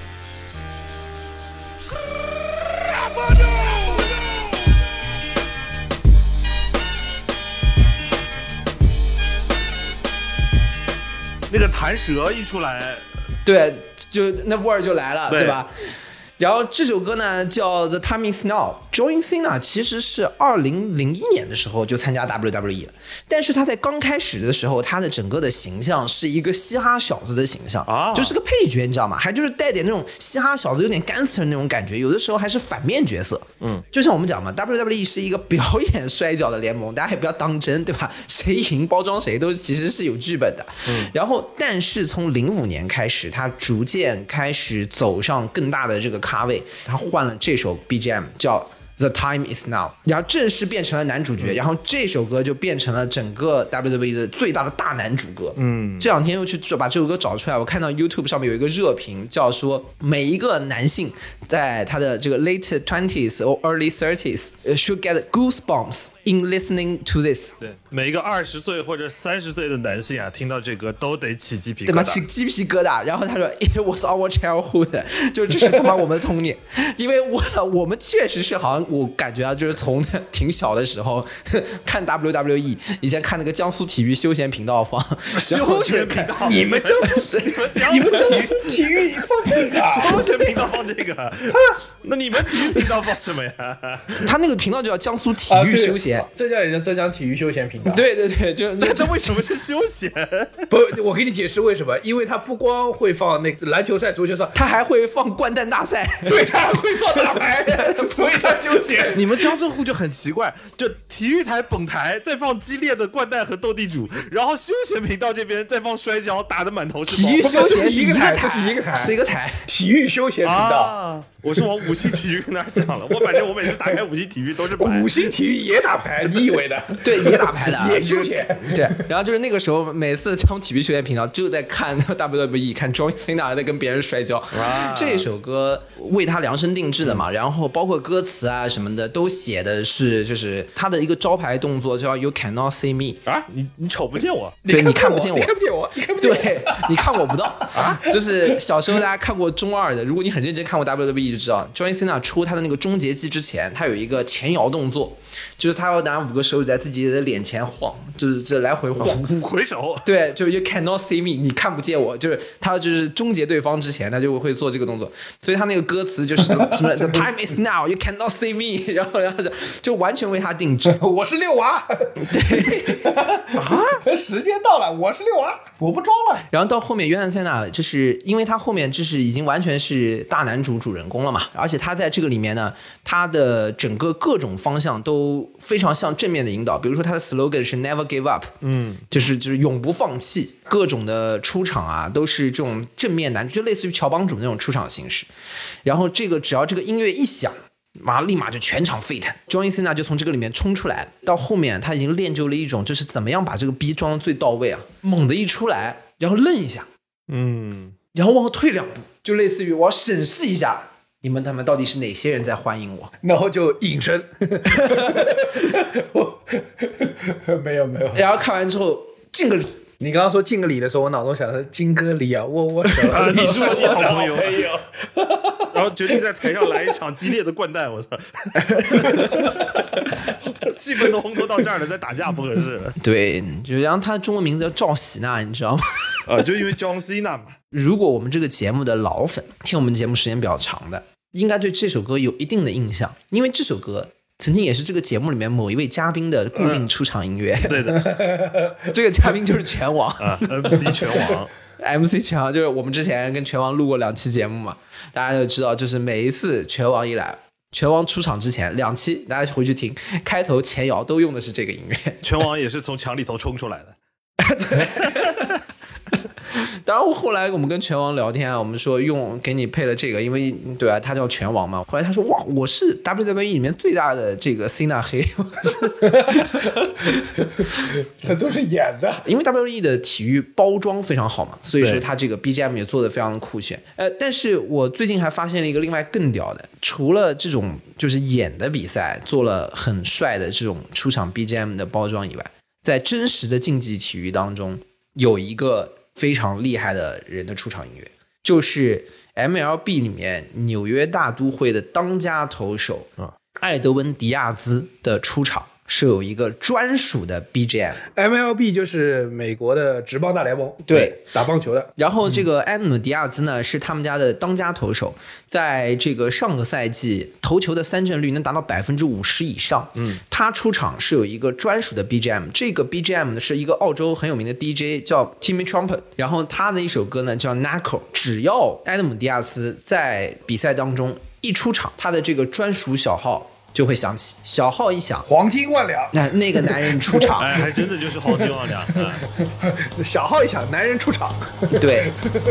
那个弹舌一出来， 对。就那味儿就来了，对吧？然后这首歌呢叫 The Time Is Now。John Cena 其实是2001年的时候就参加 WWE 了，但是他在刚开始的时候，他的整个的形象是一个嘻哈小子的形象，就是个配角，你知道吗？还就是带点那种嘻哈小子，有点 gangster 那种感觉，有的时候还是反面角色。就像我们讲嘛 ，WWE 是一个表演摔跤的联盟，大家也不要当真，对吧？谁赢包装谁都其实是有剧本的。然后，但是从05年开始，他逐渐开始走上更大的这个咖位，他换了这首 BGM 叫The Time Is Now， 然后正式变成了男主角，然后这首歌就变成了整个 WWE 的最大的大男主歌。这两天又去把这首歌找出来，我看到 YouTube 上面有一个热评，叫说每一个男性在他的这个 late 20s or early 30s should get goosebumps in listening to this。 对，每一个20岁或者30岁的男性啊，听到这歌都得起鸡皮疙瘩， 对吧？起鸡皮疙瘩。然后他说 It was our childhood， 就这是他妈我们的童年。因为我们确实是好像我感觉啊，就是从挺小的时候看 WWE， 以前看那个江苏体育休闲频道放休闲频道， 你们江苏体育放这个休闲频道放这个，那你们体育频道放什么呀？ 他那个频道就叫江苏体育休闲， 浙江也叫浙江体育休闲频道。 对对对，就这为什么是休闲？ 不，我给你解释为什么，因为他不光会放那个篮球赛、足球赛， 他还会放掼蛋大赛， 对，他还会放打牌，所以他休闲。 你们江浙沪就很奇怪，就体育台本台在放激烈的掼蛋和斗地主，然后休闲频道这边在放摔跤，打得满头是包。 体育休闲是一个台，这是一个台， 是一个台， 体育休闲频道。 我是往五星体育那儿想了，反正我每次打开五星体育都是牌。 五星体育也打牌，你以为的？ 对，也打牌的， 也休闲。 对，然后就是那个时候，每次从体育休闲频道就在看 WWE， 看 John Cena 在跟别人摔跤。这首歌为他量身定制的嘛，然后包括歌词啊什么的都写的是，就是他的一个招牌动作叫 You cannot see me 啊，你瞅不见我， 对，你看不见我， 你看不见我，你看不见我， 对，你看我不到啊。就是小时候大家看过中二的，如果你很认真看过 WWE 就知道 ，John Cena 出他的那个终结技之前，他有一个前摇动作，就是他要拿5个手指在自己的脸前晃，就是这来回晃， 回手。 对，就 you cannot see me， 你看不见我，就是他就是终结对方之前，他就会做这个动作，所以他那个歌词就是什么 The time is now, you cannot see me， 然后就完全为他定制。 我是六娃，对啊，时间到了，我是六娃，我不装了。 然后到后面约翰塞纳，就是因为他后面就是已经完全是大男主人公了嘛，而且他在这个里面呢，他的整个各种方向都非常向正面的引导，比如说他的 slogan 是 Never give up， 就是永不放弃，各种的出场啊都是这种正面男，就类似于乔帮主那种出场形式。然后这个只要这个音乐一响，立马就全场沸腾。John Cena 就从这个里面冲出来，到后面他已经练就了一种就是怎么样把这个逼装最到位啊，猛的一出来，然后愣一下，然后往后退2步，就类似于我要审视一下你们他们到底是哪些人在欢迎我， 然后就隐身。没有， 然后看完之后敬个礼。 你刚刚说敬个礼的时候，我脑中想的是敬个礼啊，握手。 你是我好朋友，然后决定在台上来一场激烈的掼蛋，我操！气氛都烘托到这儿了，再打架不合适。 对，就然后他中文名字叫赵喜娜，你知道吗？ 就因为 John Cena 嘛。 如果我们这个节目的老粉，听我们节目时间比较长的，应该对这首歌有一定的印象，因为这首歌曾经也是这个节目里面某一位嘉宾的固定出场音乐。 对的， 这个嘉宾就是拳王 MC 拳王。 MC 拳王就是我们之前跟拳王录过2期节目嘛，大家就知道，就是每一次拳王一来，拳王出场之前2期，大家回去听，开头前摇都用的是这个音乐。 拳王也是从墙里头冲出来的。 对。当然后来我们跟拳王聊天啊，我们说给你配了这个，因为对啊，他叫拳王嘛。后来他说哇，我是 WWE 里面最大的这个 Cena 黑。 他都是演的， 因为 WWE 的体育包装非常好嘛，所以说他这个 BGM 也做得非常的酷炫。但是我最近还发现了一个另外更屌的，除了这种就是演的比赛做了很帅的这种出场 BGM 的包装以外，在真实的竞技体育当中有一个非常厉害的人的出场音乐，就是 MLB 里面纽约大都会的当家投手艾德温·迪亚兹的出场是有一个专属的 BGM。MLB 就是美国的职棒大联盟， 对， 打棒球的。 然后这个艾德温·迪亚兹呢是他们家的当家投手，在这个上个赛季投球的三振率能达到50%以上。他出场是有一个专属的 BGM， 这个 BGM 呢是一个澳洲很有名的 DJ 叫 Timmy Trumpet， 然后他的一首歌呢叫 Knuckle。只要艾德温·迪亚兹在比赛当中一出场，他的这个专属小号就会响起，小号一响， 黄金万两。 那个男人出场， 还真的就是黄金万两。 小号一响，男人出场。 对。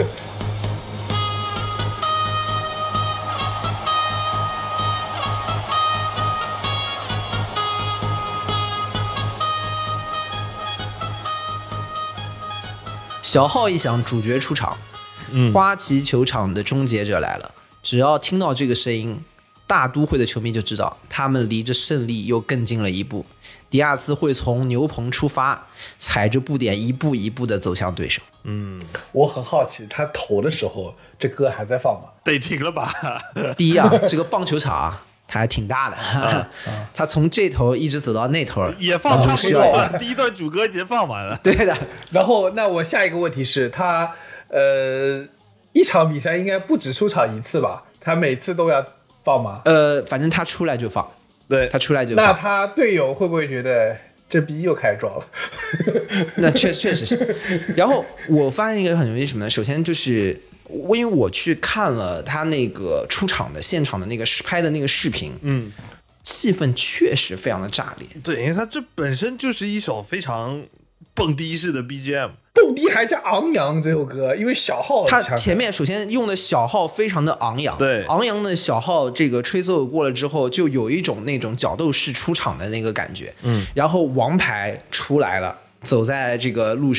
小号一响，主角出场，花旗球场的终结者来了。只要听到这个声音，大都会的球迷就知道他们离着胜利又更近了一步。迪亚兹会从牛棚出发，踩着步点一步一步的走向对手。 我很好奇，他投的时候这歌还在放吗？ 得停了吧。 第一啊，这个棒球场啊它还挺大的，他从这头一直走到那头也放差不多了，第一段主歌已经放完了。 对的。 然后那我下一个问题是他一场比赛应该不止出场一次吧？他每次都要放吗？ 反正他出来就放。 对， 他出来就放。 那他队友会不会觉得这逼又开始装了？ 那确实是。然后我发现一个很有意思什么呢？首先就是因为我去看了他那个出场的现场的那个拍的那个视频，气氛确实非常的炸裂。 对，因为他这本身就是一首非常蹦迪式的 BGM。 蹦迪还加昂扬这首歌，因为小号他前面首先用的小号非常的昂扬， 对， 昂扬的小号这个吹奏过了之后，就有一种那种角斗士出场的那个感觉。然后王牌出来了，走在这个路上，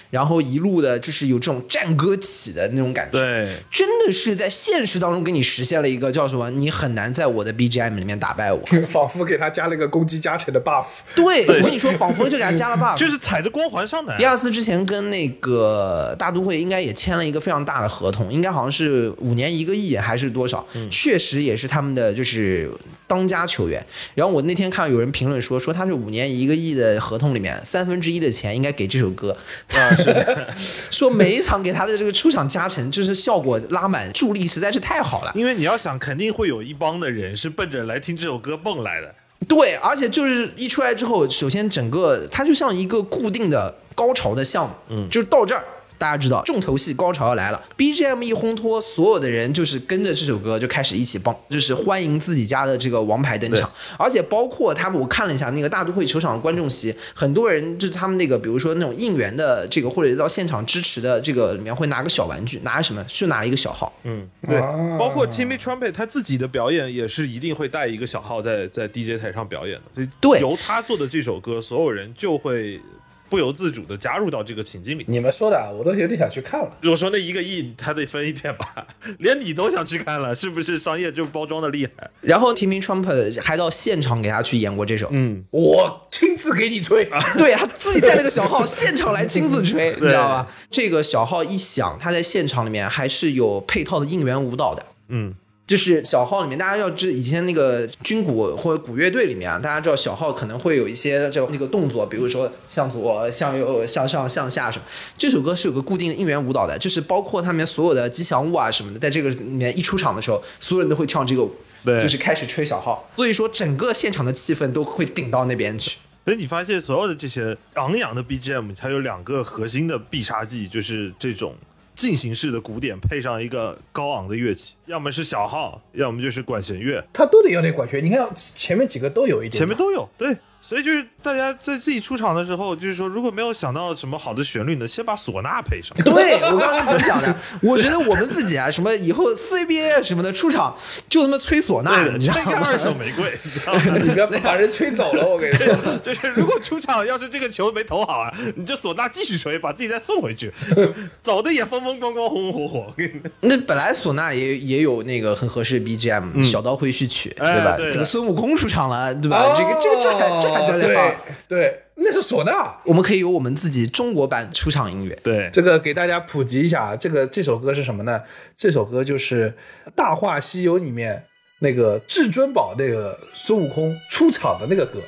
然后一路的就是有这种战歌起的那种感觉。 对， 真的是在现实当中给你实现了一个叫什么？你很难在我的 BGM 里面打败我， 仿佛给他加了一个攻击加成的 buff。 对，我跟你说，仿佛就给他加了 buff， 就是踩着光环上的。 迪亚斯之前跟那个大都会应该也签了一个非常大的合同，应该好像是5年1个亿还是多少，确实也是他们的就是当家球员。然后我那天看到有人评论说他是5年1个亿的合同里面1/3的钱应该给这首歌啊，是的， 说每一场给他的这个出场加成就是效果拉满，助力实在是太好了。 因为你要想，肯定会有一帮的人是奔着来听这首歌蹦来的。 对，而且就是一出来之后，首先整个它就像一个固定的高潮的项目，就是到这儿。大家知道重头戏高潮要来了 ，BGM 一烘托，所有的人就是跟着这首歌就开始一起蹦，就是欢迎自己家的这个王牌登场。而且包括他们，我看了一下那个大都会球场的观众席，很多人就是他们那个，比如说那种应援的这个，或者到现场支持的这个里面会拿个小玩具，拿什么？就拿一个小号。 对，包括 Timmy Trumpet 他自己的表演也是一定会带一个小号在 DJ 台上表演的，所以对， 由他做的这首歌，所有人就会不由自主的加入到这个情境里。 你们说的我都有点想去看了。 我说那1个亿他得分一点吧，连你都想去看了，是不是商业就包装的厉害？ 然后 Timmy Trumpet 还到现场给他去演过这首， 我亲自给你吹， 对他自己带了个小号，现场来亲自吹，你知道吧？这个小号一响，他在现场里面还是有配套的应援舞蹈的，就是小号里面，大家要知以前那个军鼓或者鼓乐队里面啊，大家知道小号可能会有一些这那个动作，比如说向左、向右、向上、向下什么。这首歌是有个固定的应援舞蹈的，就是包括他们所有的吉祥物啊什么的，在这个里面一出场的时候，所有人都会跳这个舞，就是开始吹小号，所以说整个现场的气氛都会顶到那边去。 所以你发现所有的这些昂扬的 BGM， 它有2个核心的必杀技，就是这种进行式的鼓点配上一个高昂的乐器，要么是小号，要么就是管弦乐， 它都得有点管弦。你看前面几个都有一点， 前面都有，对。所以就是大家在自己出场的时候，就是说如果没有想到什么好的旋律呢，先把唢呐配上。 对，我刚刚就想讲的，我觉得我们自己啊，什么以后 CBA 什么的出场就他妈吹唢呐，你知道吗？ 2手玫瑰，你知道吗？ 你不要把人吹走了，我跟你说。 就是如果出场要是这个球没投好啊，你就唢呐继续吹，把自己再送回去，走的也风风光光、红红火火。 那本来唢呐也有那个很合适的 BGM，小刀会序曲，对吧？这个孙悟空出场了，对吧？这还得了？ 对，那是唢呐。 我们可以有我们自己中国版出场音乐。 对， 这个给大家普及一下，这首歌是什么呢？这首歌就是《大话西游》里面那个至尊宝那个孙悟空出场的那个歌。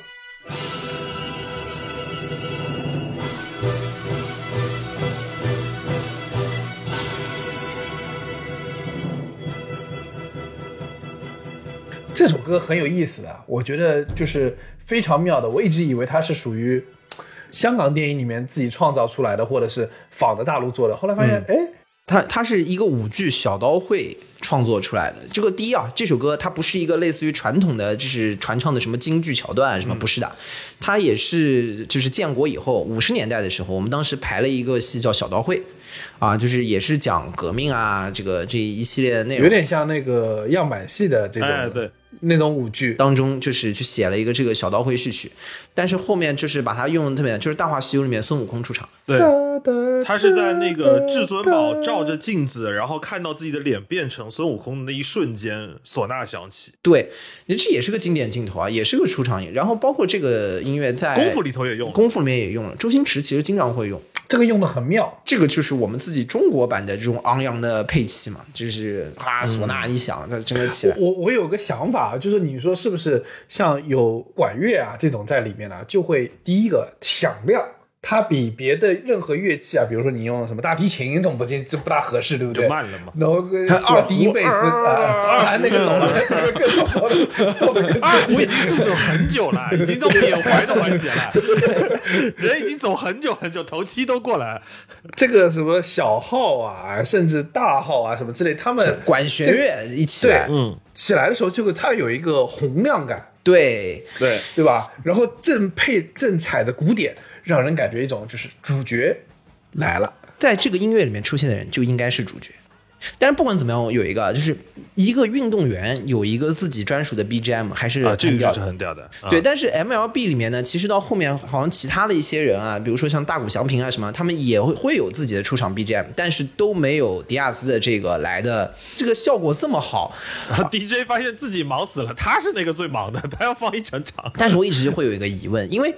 这首歌很有意思的，我觉得就是非常妙的。我一直以为它是属于香港电影里面自己创造出来的，或者是仿的大陆做的。后来发现， 它是一个舞剧小刀会创作出来的。这个第一啊，这首歌它不是一个类似于传统的就是传唱的什么京剧桥段什么，不是的，它也是就是建国以后50年代的时候，我们当时排了一个戏叫小刀会。啊，就是也是讲革命啊，这一系列的内容， 有点像那个样板戏的这种， 对， 那种舞剧当中，就是去写了一个这个小刀会序曲，但是后面就是把它用特别，就是《大话西游》里面孙悟空出场， 对，他是在那个至尊宝照着镜子，然后看到自己的脸变成孙悟空的那一瞬间，唢呐响起， 对，这也是个经典镜头啊，也是个出场，然后包括这个音乐在功夫里头也用， 功夫里面也用了，周星驰其实经常会用。 这个用的很妙， 这个就是我们自己中国版的这种昂扬的配器嘛，就是唢呐一响，那整个起来。 我有个想法，就是你说是不是像有管乐啊这种在里面呢，就会第一个响亮。它比别的任何乐器啊，比如说你用什么大提琴，这种这不大合适，对不对？ 就慢了嘛。 然后低音贝斯那个走了，那个更走的更二胡已经是走很久了，已经到缅怀的环节了，人已经走很久很久，头七都过来。 这个什么小号啊，甚至大号啊什么之类，他们管弦乐一起来， 起来的时候，这个它有一个洪亮感， 对吧？然后正配正踩的鼓点。让人感觉一种就是主角来了， 在这个音乐里面出现的人就应该是主角。 但是不管怎么样，有一个就是一个运动员有一个自己专属的 BGM 还是这个是很屌的。 很屌的。 对，但是 MLB 里面呢，其实到后面好像其他的一些人啊，比如说像大谷翔平啊什么，他们也会有自己的出场 BGM， 但是都没有迪亚兹的这个来的这个效果这么好。 DJ 发现自己忙死了，他是那个最忙的，他要放一整场。 但是我一直就会有一个疑问，因为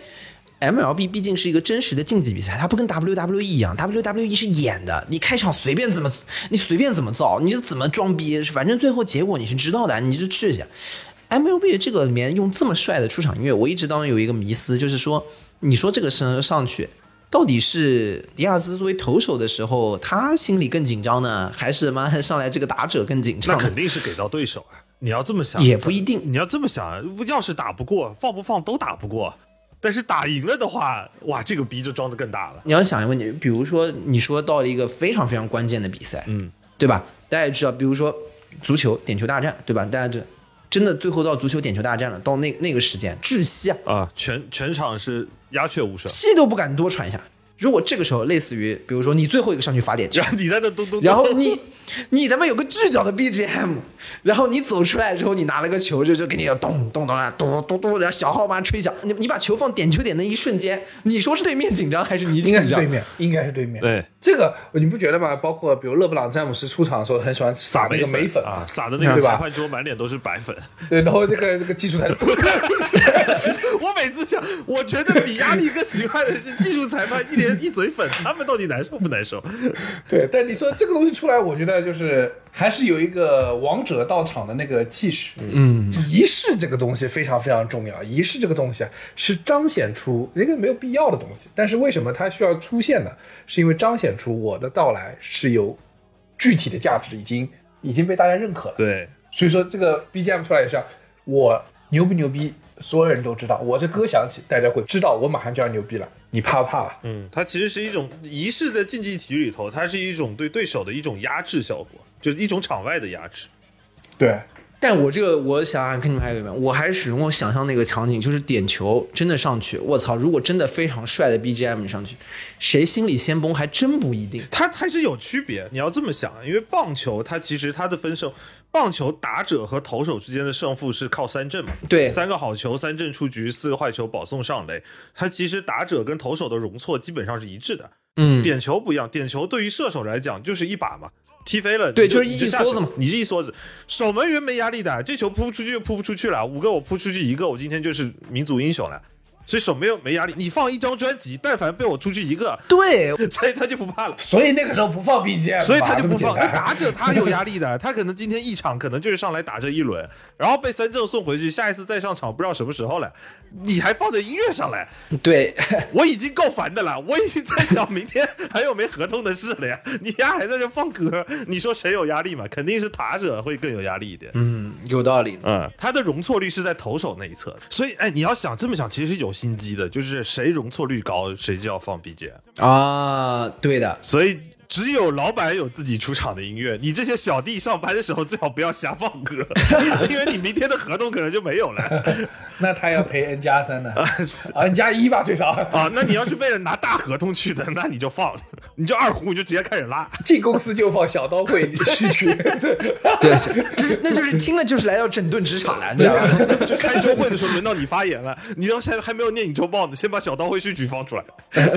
MLB 毕竟是一个真实的竞技比赛，它不跟 WWE 一样 ，WWE 是演的，你开场随便怎么造，你是怎么装逼，反正最后结果你是知道的，你就去一下。MLB 这个里面用这么帅的出场音乐，我一直当中有一个迷思，就是说，你说这个上去，到底是迪亚兹作为投手的时候，他心里更紧张呢，还是上来这个打者更紧张呢？ 那肯定是给到对手啊！你要这么想， 也不一定。 你要这么想，要是打不过，放不放都打不过。但是打赢了的话，哇，这个逼就装得更大了。 你要想一个问题，比如说你说到了一个非常非常关键的比赛，对吧？大家也知道，比如说足球点球大战，对吧？大家就真的最后到足球点球大战了，到那个时间窒息啊，全场是鸦雀无声， 气都不敢多喘一下。如果这个时候类似于，比如说你最后一个上去罚点球， 然后你在那咚咚咚， 然后你他妈有个巨屌的 BGM， 然后你走出来之后，你拿了个球就给你咚咚咚咚咚咚，然后小号嘛吹响，你把球放点球点那一瞬间，你说是对面紧张还是你紧张？ 应该是对面。 对， 这个你不觉得吗？包括比如勒布朗詹姆斯出场的时候，很喜欢撒那个眉粉啊，撒的那个裁判桌满脸都是白粉。 对，然后这个技术裁判， 我每次想，我觉得比压力更奇怪的是技术裁判一嘴粉，他们到底难受不难受？ 对，但你说这个东西出来，我觉得就是还是有一个王者到场的那个气势。仪式这个东西非常非常重要，仪式这个东西是彰显出一个没有必要的东西，但是为什么它需要出现呢？是因为彰显出我的到来是有具体的价值，已经被大家认可了。 对， 所以说这个 BGM 出来也是我牛不牛逼，所有人都知道。我这歌响起，大家会知道我马上就要牛逼了。你怕不怕吧？ 它其实是一种仪式，在竞技体育里头，它是一种对对手的一种压制效果，就是一种场外的压制。 对。 但我想跟你们还有一个，我还是始终我想象那个场景，就是点球真的上去，我操！如果真的非常帅的 BGM 上去，谁心里先崩还真不一定。 它还是有区别，你要这么想，因为棒球它其实它的分胜，棒球打者和投手之间的胜负是靠三振嘛， 对 ，3个好球3振出局，4个坏球保送上垒，它其实打者跟投手的容错基本上是一致的。点球不一样，点球对于射手来讲就是一把嘛。踢飞了， 对，就是一梭子嘛， 你是一梭子，守门员没压力的，这球扑不出去就扑不出去了，5个我扑出去1个，我今天就是民族英雄了。所以守门员没压力，你放一张专辑，但凡被我出去1个， 对， 所以他就不怕了。 所以那个时候不放 BGM， 所以他就不放。那打者他有压力的，他可能今天一场可能就是上来打这一轮，然后被3振送回去，下一次再上场不知道什么时候了，你还放着音乐上来？ 对， 我已经够烦的了，我已经在想明天还有没合同的事了呀，你丫还在这放歌，你说谁有压力嘛？肯定是打者会更有压力一点。 有道理。 他的容错率是在投手那一侧，所以你要想这么想，其实有心机的，就是谁容错率高，谁就要放 BGM 啊，对的， 所以只有老板有自己出场的音乐，你这些小弟上班的时候最好不要瞎放歌，因为你明天的合同可能就没有了。 那他要赔 N+3 呢？N+1吧最少啊。那你要是为了拿大合同去的，那你就放，你就2胡你就直接开始拉， 进公司就放小刀会序曲。 对，那就是听了就是来要整顿职场的，你知道吗？ 就开周会的时候轮到你发言了，你要还没有念你周报呢，先把小刀会序曲放出来。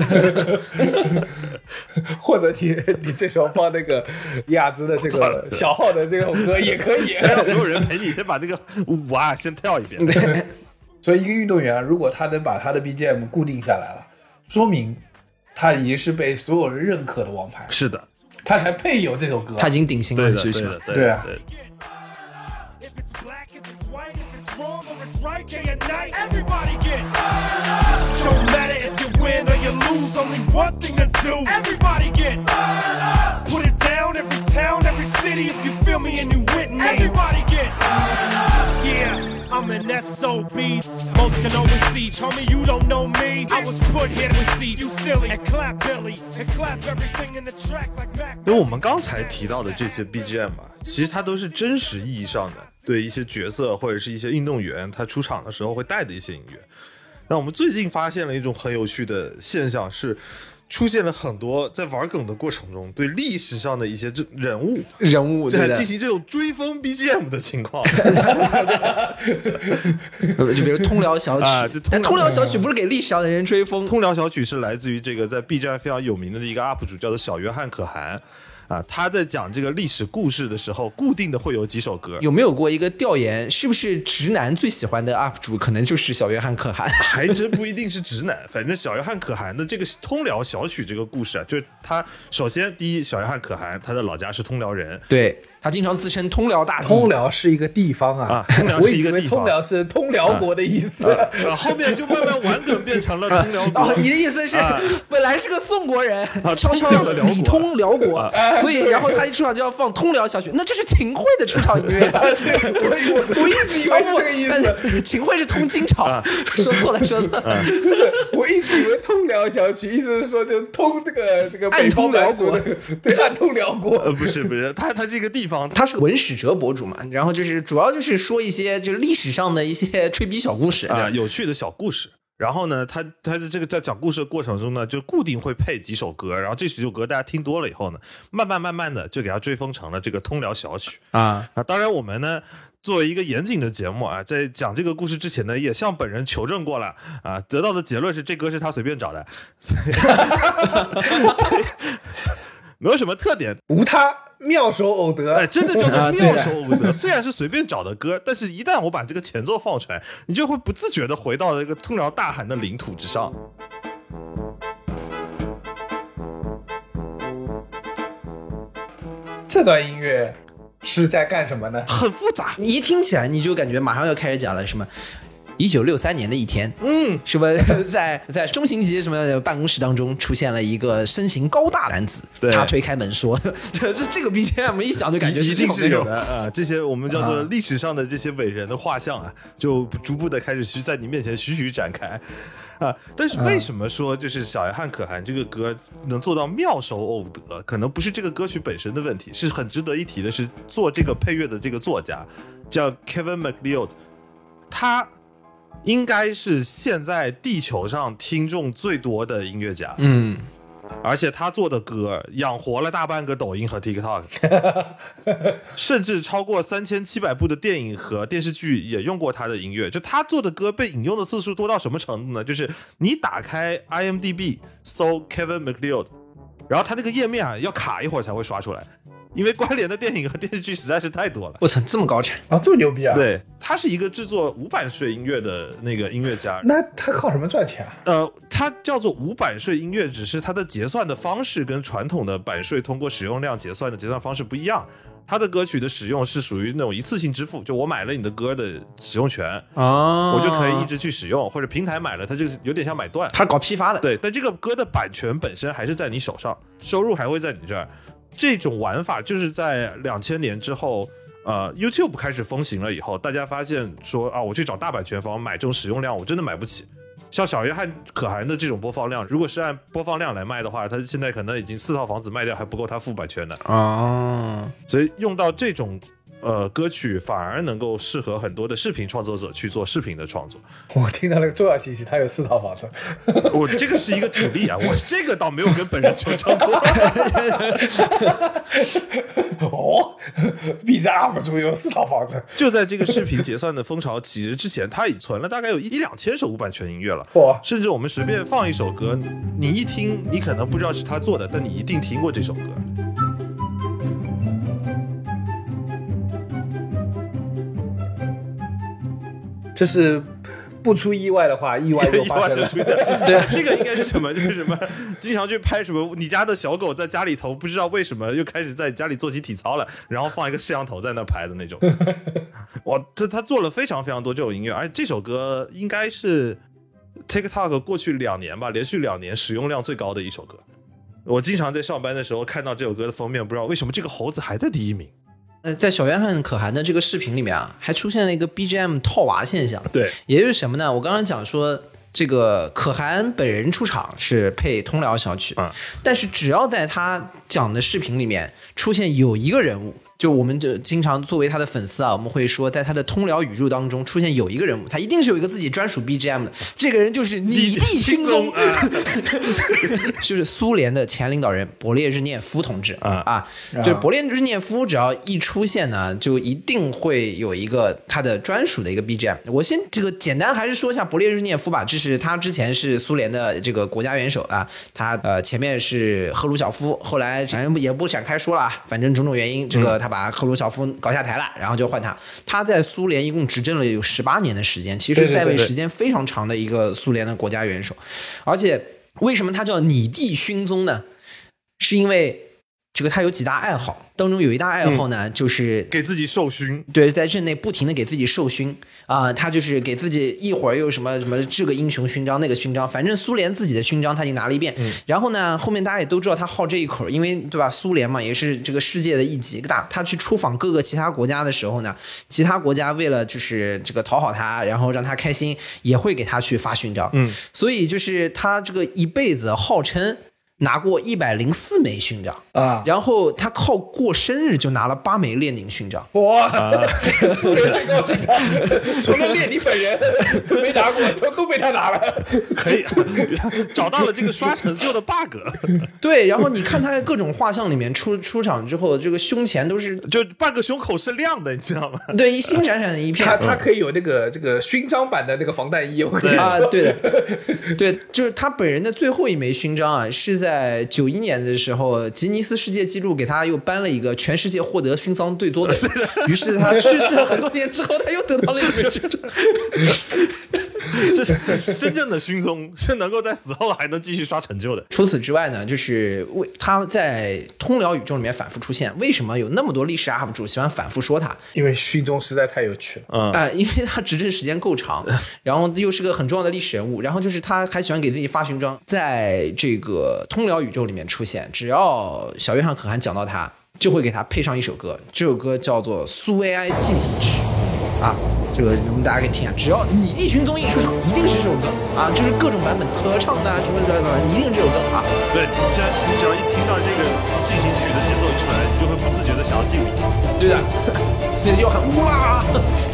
或者你这时候放那个亚兹的这个小号的这首歌也可以， 先让所有人陪你先把那个舞啊先跳一遍。 对，所以一个运动员如果他能把他的 BGM 固定下来了，说明他已经是被所有人认可的王牌。 是的， 他才配有这首歌， 他已经顶薪了， 对的， 对啊。 Don't matter if you win or you lose, only one thing to do. Everybody get put it down, every town, every city. If you feel me and you with me, everybody get yeah. I'm an SOB. Most can always see. Homie, you don't know me. I was put here to see you silly and clap Billy and clap everything in the track like Mac. 因为我们刚才提到的这些 BGM 啊，其实它都是真实意义上的对一些角色或者是一些运动员他出场的时候会带的一些音乐。那我们最近发现了一种很有趣的现象是， 出现了很多在玩梗的过程中对历史上的一些人物对的进行这种追风 BGM 的情况， 就比如通辽小曲啊， 但通辽小曲不是给历史上的人追风。 通辽小曲是来自于这个在 B 站非常有名的一个 UP 主，叫做小约翰可汗。啊，他在讲这个历史故事的时候，固定的会有几首歌。 有没有过一个调研，是不是直男最喜欢的 UP 主可能就是小约翰可汗？ 还真不一定是直男，反正小约翰可汗的这个通辽小曲这个故事啊，就是他首先第一，小约翰可汗他的老家是通辽人， 对，他经常自称通辽大帝。 通辽是一个地方啊， 通辽是一个地方， 我以为通辽是通辽国的意思， 后面就慢慢玩梗变成了通辽国。 你的意思是，本来是个宋国人，悄悄理通辽国，所以然后他一出场就要放通辽小曲，那这是秦桧的出场音乐吧？ 我一直以为是这个意思， 秦桧是通金朝，说错了。 不是，我一直以为通辽小曲意思是说就通这个北方辽国，对，暗通辽国。 不是，他这个地方， 他是文史哲博主嘛，然后就是主要就是说一些就是历史上的一些吹逼小故事啊，有趣的小故事。然后呢，他的这个在讲故事的过程中呢，就固定会配几首歌，然后这几首歌大家听多了以后呢，慢慢的就给他追风成了这个通辽小曲啊。当然我们呢作为一个严谨的节目啊，在讲这个故事之前呢，也向本人求证过了啊，得到的结论是这歌是他随便找的，没有什么特点， 无他。妙手偶得， 哎，真的叫做妙手偶得。虽然是随便找的歌，但是一旦我把这个前奏放出来，你就会不自觉的回到这个通辽大汗的领土之上。 这段音乐是在干什么呢？ 很复杂， 你一听起来你就感觉马上要开始讲了什么。1963年的一天，什么在中型级什么办公室当中出现了一个身形高大男子，他推开门说：“这个 BGM 一想就感觉一定是有的啊！这些我们叫做历史上的这些伟人的画像啊，就逐步的开始在你面前徐徐展开啊！但是为什么说就是小约翰可汗这个歌能做到妙手偶得？可能不是这个歌曲本身的问题，是很值得一提的是做这个配乐的这个作家叫 Kevin MacLeod， 他应该是现在地球上听众最多的音乐家，而且他做的歌养活了大半个抖音和 TikTok， 甚至超过3700部的电影和电视剧也用过他的音乐。就他做的歌被引用的次数多到什么程度呢？就是你打开 IMDB 搜 Kevin MacLeod， 然后他那个页面啊要卡一会儿才会刷出来。因为关联的电影和电视剧实在是太多了。 我操，这么高产啊，这么牛逼啊！ 对，他是一个制作无版税音乐的那个音乐家。 那他靠什么赚钱啊？ 他叫做无版税音乐，只是他的结算的方式跟传统的版税通过使用量结算的结算方式不一样。他的歌曲的使用是属于那种一次性支付，就我买了你的歌的使用权我就可以一直去使用，或者平台买了，它就有点像买断。 他搞批发的， 对，但这个歌的版权本身还是在你手上，收入还会在你这儿。这种玩法就是在2000年之后YouTube 开始风行了以后，大家发现说啊，我去找大版权方买这种使用量我真的买不起。像小约翰可汗的这种播放量，如果是按播放量来卖的话，他现在可能已经4套房子卖掉还不够他付版权的所以用到这种歌曲反而能够适合很多的视频创作者去做视频的创作。 我听到了个重要信息，他有4套房子。 我这个是一个举例啊，我这个倒没有跟本人求证过。 B 站 UP 主有4套房子。 就在这个视频结算的风潮起之前，他已存了大概有1-2千首无版权音乐了。甚至我们随便放一首歌，你一听你可能不知道是他做的，但你一定听过这首歌。 这是不出意外的话，意外就发生了。 对，这个应该是什么？就是什么，经常去拍什么，你家的小狗在家里头不知道为什么又开始在家里做起体操了，然后放一个摄像头在那拍的那种。哇，他做了非常非常多这种音乐，而且这首歌应该是 TikTok 过去2年吧，连续2年使用量最高的一首歌。我经常在上班的时候看到这首歌的封面，不知道为什么这个猴子还在第1名。 在小约翰可汗的这个视频里面啊，还出现了一个 BGM 套娃现象。 对， 也就是什么呢？我刚刚讲说，这个可汗本人出场是配通辽小曲，但是只要在他讲的视频里面出现有一个人物就我们就经常作为他的粉丝啊，我们会说，在他的通辽宇宙当中出现有一个人物，他一定是有一个自己专属 BGM 的，这个人就是你弟勋宗，就是苏联的前领导人勃列日涅夫同志就是勃列日涅夫只要一出现呢，就一定会有一个他的专属的一个 BGM。我先这个简单还是说一下勃列日涅夫吧，这是他之前是苏联的这个国家元首啊，他前面是赫鲁晓夫，后来反正也不展开说了啊，反正种种原因，这个他把赫鲁晓夫搞下台了，然后就换他。他在苏联一共执政了有18年的时间，其实在位时间非常长的一个苏联的国家元首。而且为什么他叫你弟勋宗呢？是因为这个他有几大爱好，当中有一大爱好呢，就是给自己授勋。 对，在任内不停的给自己授勋他就是给自己一会儿又什么什么这个英雄勋章那个勋章，反正苏联自己的勋章他已经拿了一遍。然后呢，后面大家也都知道他好这一口，因为对吧，苏联嘛也是这个世界的一极大。他去出访各个其他国家的时候呢，其他国家为了就是这个讨好他，然后让他开心，也会给他去发勋章。所以就是他这个一辈子号称拿过104枚勋章然后他靠过生日就拿了8枚列宁勋章。 哇，苏联最高勋章，除了列宁本人没拿过，都被他拿了。 可以找到了这个刷成就的 bug。 对，然后你看他在各种画像里面出场之后，这个胸前都是就半个胸口是亮的，你知道吗？ 对，一星闪闪的一片。 他可以有那个这个勋章版的那个防弹衣，我跟你说。 对的，对，就是他本人的最后一枚勋章是在91年的时候，吉尼斯世界纪录给他又颁了一个全世界获得勋章最多的，于是他去世了很多年之后，他又得到了一枚勋章。 这是真正的勋宗，是能够在死后还能继续刷成就的。 除此之外呢，就是他在通辽宇宙里面反复出现，为什么有那么多历史 UP 主喜欢反复说他？ 因为勋宗实在太有趣了。 因为他执政时间够长，然后又是个很重要的历史人物，然后就是他还喜欢给自己发勋章，在这个通辽宇宙里面出现，只要小约翰可汗讲到他，就会给他配上一首歌，这首歌叫做《苏维埃进行曲》这个我们大家可以听一下，只要你弟勋宗一出场，一定是这首歌就是各种版本合唱的什么的，一定是这首歌对，现在你只要一听到这个进行曲的节奏一出来，你就会不自觉的想要敬礼。 对的，要喊乌拉。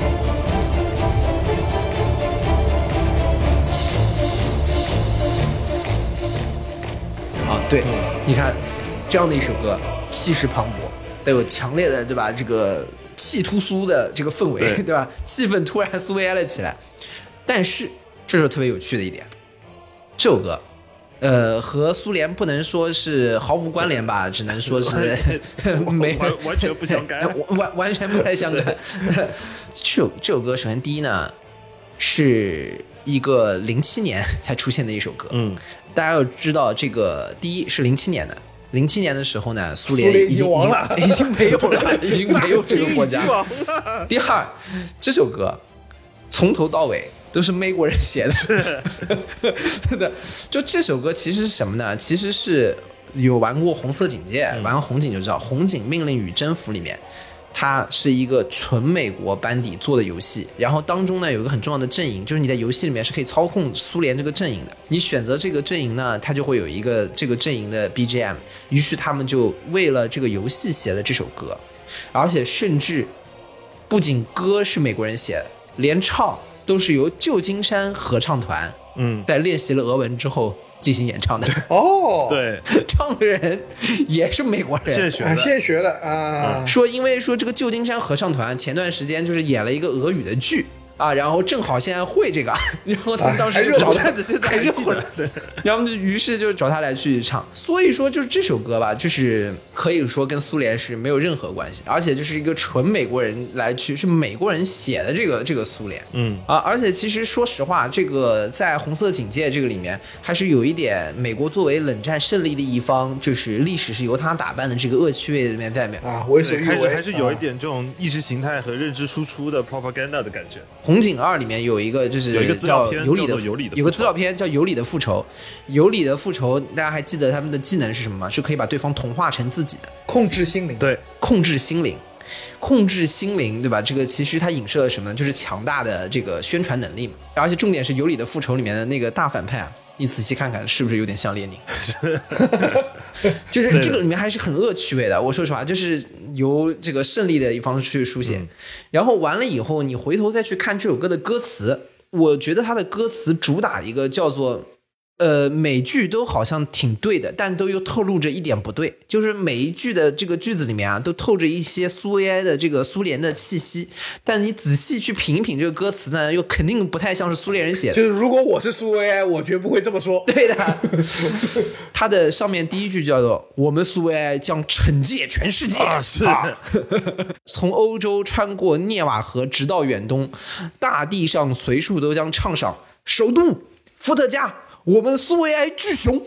对，你看这样的一首歌，气势磅礴，带有强烈的对吧？这个气突苏的这个氛围，对吧？气氛突然苏维埃了起来。但是这是特别有趣的一点，这首歌，和苏联不能说是毫无关联吧，只能说是没完全不相干， 完全不太相干。这首歌，首先第一呢，是一个07年才出现的一首歌。大家要知道，这个第一是07年的。07年的时候呢，苏联已经没有了，已经没有这个国家。第二，这首歌从头到尾都是美国人写的。真的，就这首歌其实是什么呢？其实是有玩过红色警戒，玩过红警就知道，红警命令与征服里面，它是一个纯美国班底做的游戏，然后当中呢有一个很重要的阵营，就是你在游戏里面是可以操控苏联这个阵营的，你选择这个阵营呢，它就会有一个这个阵营的 BGM， 于是他们就为了这个游戏写了这首歌，而且甚至不仅歌是美国人写的，连唱都是由旧金山合唱团在练习了俄文之后进行演唱的。 对， 唱的人也是美国人， 现学的说因为说这个旧金山合唱团前段时间就是演了一个俄语的剧然后正好现在会这个，然后他们当时就找他， 现在还记得，对， 然后于是就找他来去唱。所以说就是这首歌吧，就是可以说跟苏联是没有任何关系，而且就是一个纯美国人来去，是美国人写的这个苏联，而且其实说实话，这个在红色警戒这个里面还是有一点美国作为冷战胜利的一方，就是历史是由他打扮的这个恶趣味里面在里面为所欲为， 还是有一点这种意识形态和认知输出的 propaganda 的感觉。 红警2里面有一个就是有一个资料片有理的有个资料片叫《有理的复仇》。有理的复仇，大家还记得他们的技能是什么吗？是可以把对方同化成自己的， 控制心灵。 对， 控制心灵，对吧？这个其实它影射了什么呢？就是强大的这个宣传能力嘛。而且重点是《有理的复仇》里面的那个大反派你仔细看看是不是有点像列宁？就是这个里面还是很恶趣味的。我说实话，就是由这个胜利的一方去书写，然后完了以后，你回头再去看这首歌的歌词，我觉得它的歌词主打一个叫做。每句都好像挺对的，但都又透露着一点不对，就是每一句的这个句子里面啊，都透着一些苏维埃的这个苏联的气息，但你仔细去品一品这个歌词呢，又肯定不太像是苏联人写的。 就是如果我是苏维埃，我绝不会这么说。 对的，它的上面第一句叫做"我们苏维埃将惩戒全世界"， 是从欧洲穿过涅瓦河，直到远东，大地上随处都将唱上首都伏特加。我们苏维埃巨熊，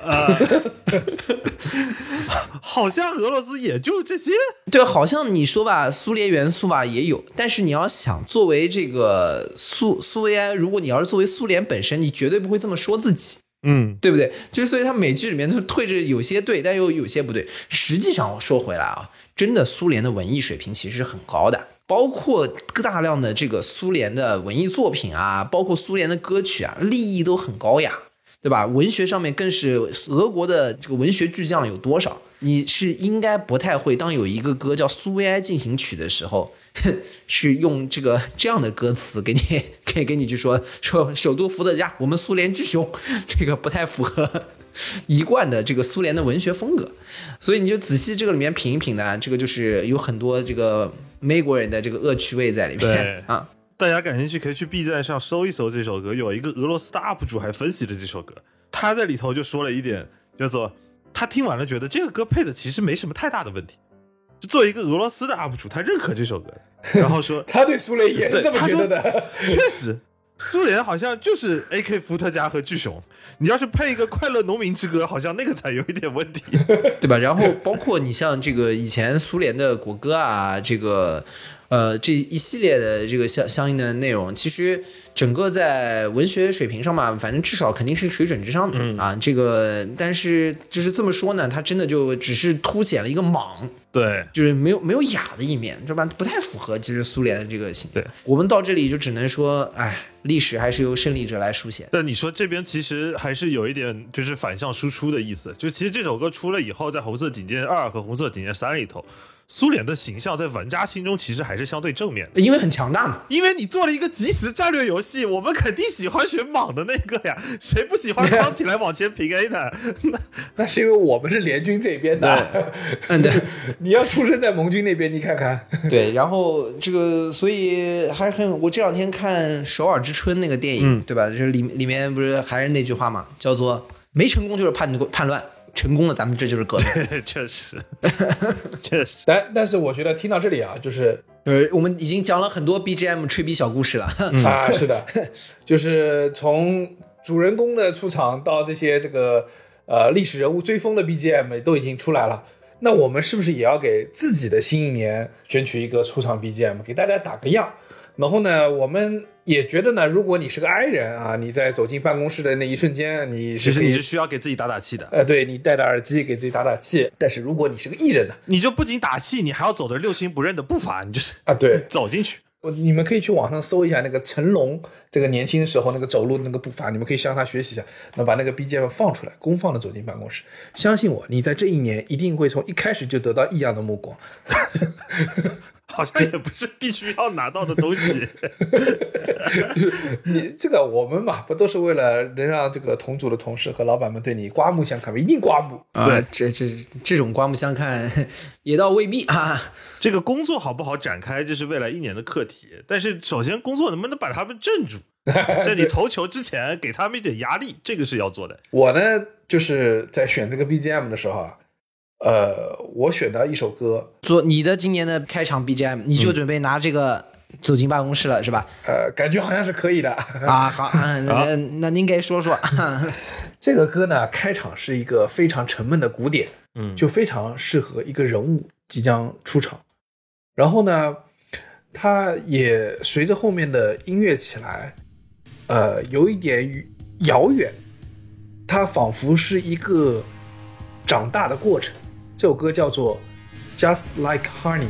好像俄罗斯也就这些。 对，好像你说吧，苏联元素吧也有，但是你要想作为这个苏维埃，如果你要是作为苏联本身，你绝对不会这么说自己。对不对？就是所以他每句里面都退着有些对，但又有些不对。实际上说回来啊，真的苏联的文艺水平其实是很高的，包括大量的这个苏联的文艺作品啊，包括苏联的歌曲啊，立意都很高雅，对吧？文学上面更是俄国的这个文学巨匠有多少？你是应该不太会，当有一个歌叫《苏维埃进行曲》的时候，是用这样的歌词给你去说首都伏特加，我们苏联巨熊，这个不太符合一贯的这个苏联的文学风格。所以你就仔细这个里面品一品呢，这个就是有很多这个美国人的这个恶趣味在里面啊。 大家感兴趣可以去 B 站上搜一搜这首歌，有一个俄罗斯的 UP 主还分析了这首歌，他在里头就说了一点，叫做他听完了觉得这个歌配的其实没什么太大的问题，就作为一个俄罗斯的 UP 主，他认可这首歌，然后说他对苏联也是这么觉得的。 确实苏联好像就是 AK 伏特加和巨熊，你要是配一个快乐农民之歌，好像那个才有一点问题， 对吧？然后包括你像这个以前苏联的国歌啊，这个这一系列的这个相应的内容，其实整个在文学水平上嘛，反正至少肯定是水准之上的啊。这个但是就是这么说呢，它真的就只是凸显了一个莽。 对， 就是没有雅的一面，对吧？不太符合其实苏联的这个形象。我们到这里就只能说，哎，历史还是由胜利者来书写。 但你说这边其实还是有一点就是反向输出的意思，就其实这首歌出了以后，在红色警戒2和红色警戒3里头，苏联的形象在玩家心中其实还是相对正面的， 因为很强大嘛。 因为你做了一个即时战略游戏，我们肯定喜欢选莽的那个呀，谁不喜欢扛起来往前平 A 的？ 那是因为我们是联军这边的。 对， 你要出生在盟军那边，你看看。 对，然后这个，所以还很，我这两天看《首尔之春》那个电影，对吧？就是里面不是还是那句话嘛，叫做“没成功就是叛乱”。成功了，咱们这就是革命。 确实，确实。 但是我觉得听到这里啊，就是我们已经讲了很多 BGM 吹逼小故事了啊，是的，就是从主人公的出场到这些这个历史人物追风的 BGM 都已经出来了。那我们是不是也要给自己的新一年选取一个出场 BGM， 给大家打个样？然后呢，我们也觉得呢，如果你是个 I 人啊，你在走进办公室的那一瞬间， 其实你是需要给自己打打气的。 对，你戴着耳机给自己打打气。但是如果你是个 E 人呢， 你就不仅打气，你还要走的六亲不认的步伐，你就是对走进去。 你们可以去网上搜一下那个成龙这个年轻时候那个走路的那个步伐，你们可以向他学习一下，那把那个 BGM 放出来，公放的走进办公室。相信我，你在这一年一定会从一开始就得到异样的目光。 好像也不是必须要拿到的东西。 就是你这个我们嘛，不都是为了能让这个同组的同事和老板们对你刮目相看吗？一定刮目啊！这种刮目相看也倒未必啊。 这个工作好不好展开，这是未来一年的课题。但是首先工作能不能把他们镇住，在你投球之前给他们一点压力，这个是要做的。 我呢，就是在选这个 BGM 的时候啊，我选到一首歌， 做你的今年的开场 BGM， 你就准备拿这个走进办公室了，是吧？ 感觉好像是可以的啊。好，那您给说说。 这个歌呢，开场是一个非常沉闷的鼓点，就非常适合一个人物即将出场。然后呢，它也随着后面的音乐起来，有一点遥远，它仿佛是一个长大的过程。这首歌叫做 Just Like Honey。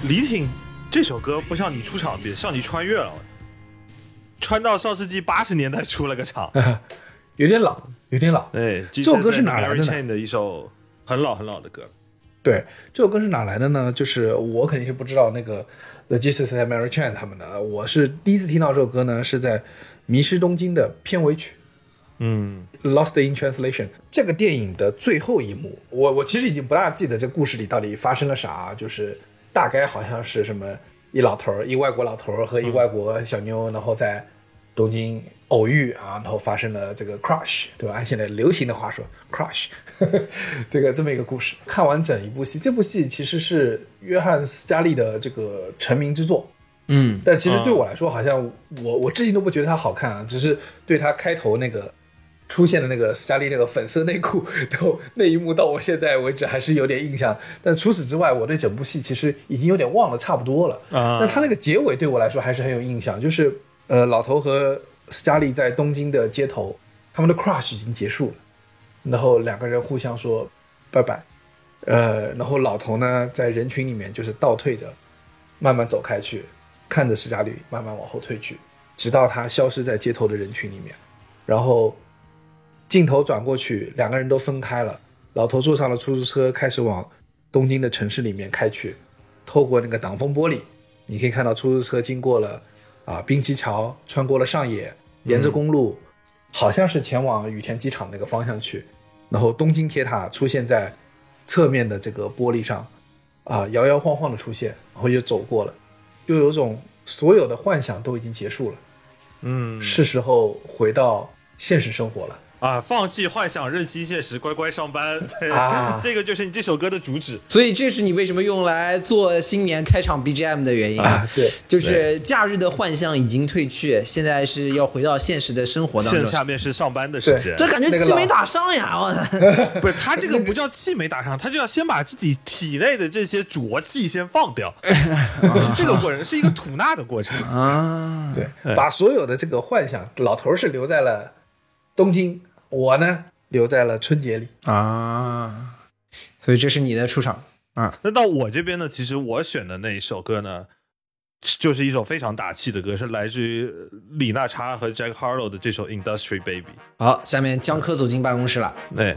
李挺这首歌不像你出场别，像你穿越了，穿到上世纪80年代出了个场， 有点老，有点老。 对， 这首歌是哪来的呢 Mary Chain 的一首很老很老的歌。 对，这首歌是哪来的呢？就是我肯定是不知道那个 The Jesus and Mary Chain 他们的，我是第一次听到这首歌呢，是在《迷失东京》的片尾曲。Lost in Translation 这个电影的最后一幕，我其实已经不大记得这故事里到底发生了啥，就是大概好像是什么一外国老头和一外国小妞，然后在东京偶遇啊，然后发生了这个 crush， 对吧？按现在流行的话说 crush 这么一个故事。看完整一部戏，这部戏其实是约翰斯嘉丽的这个成名之作。但其实对我来说，好像我至今都不觉得它好看啊，只是对它开头那个出现的那个斯嘉丽那个粉色内裤那一幕，到我现在为止还是有点印象。但除此之外，我对整部戏其实已经有点忘了差不多了。但它那个结尾对我来说还是很有印象，就是老头和斯嘉丽在东京的街头，他们的 crush 已经结束了，然后两个人互相说拜拜。然后老头呢在人群里面就是倒退着慢慢走开去，看着斯嘉丽慢慢往后退去，直到他消失在街头的人群里面。然后镜头转过去，两个人都分开了，老头坐上了出租车，开始往东京的城市里面开去。透过那个挡风玻璃，你可以看到出租车经过了滨崎桥，穿过了上野，沿着公路，好像是前往羽田机场那个方向去。然后东京铁塔出现在侧面的这个玻璃上，摇摇晃晃的出现，然后又走过了，就有种所有的幻想都已经结束了。是时候回到现实生活了。 放弃幻想，认清现实，乖乖上班。对，这个就是你这首歌的主旨。 所以这是你为什么用来做新年开场 BGM 的原因对， 就是假日的幻象已经褪去，现在是要回到现实的生活当中。 下面是上班的时间， 这感觉气没打上呀！ 不是，他这个不叫气没打上，他就要先把自己体内的这些浊气先放掉，是这个过程，是一个吐纳的过程对，把所有的这个幻想，老头是留在了东京，我呢留在了春节里所以这是你的出场那到我这边呢，其实我选的那一首歌呢，就是一首非常打气的歌，是来自于李娜查和 Jack Harlow 的这首 Industry Baby。 好，下面江科走进办公室了。 对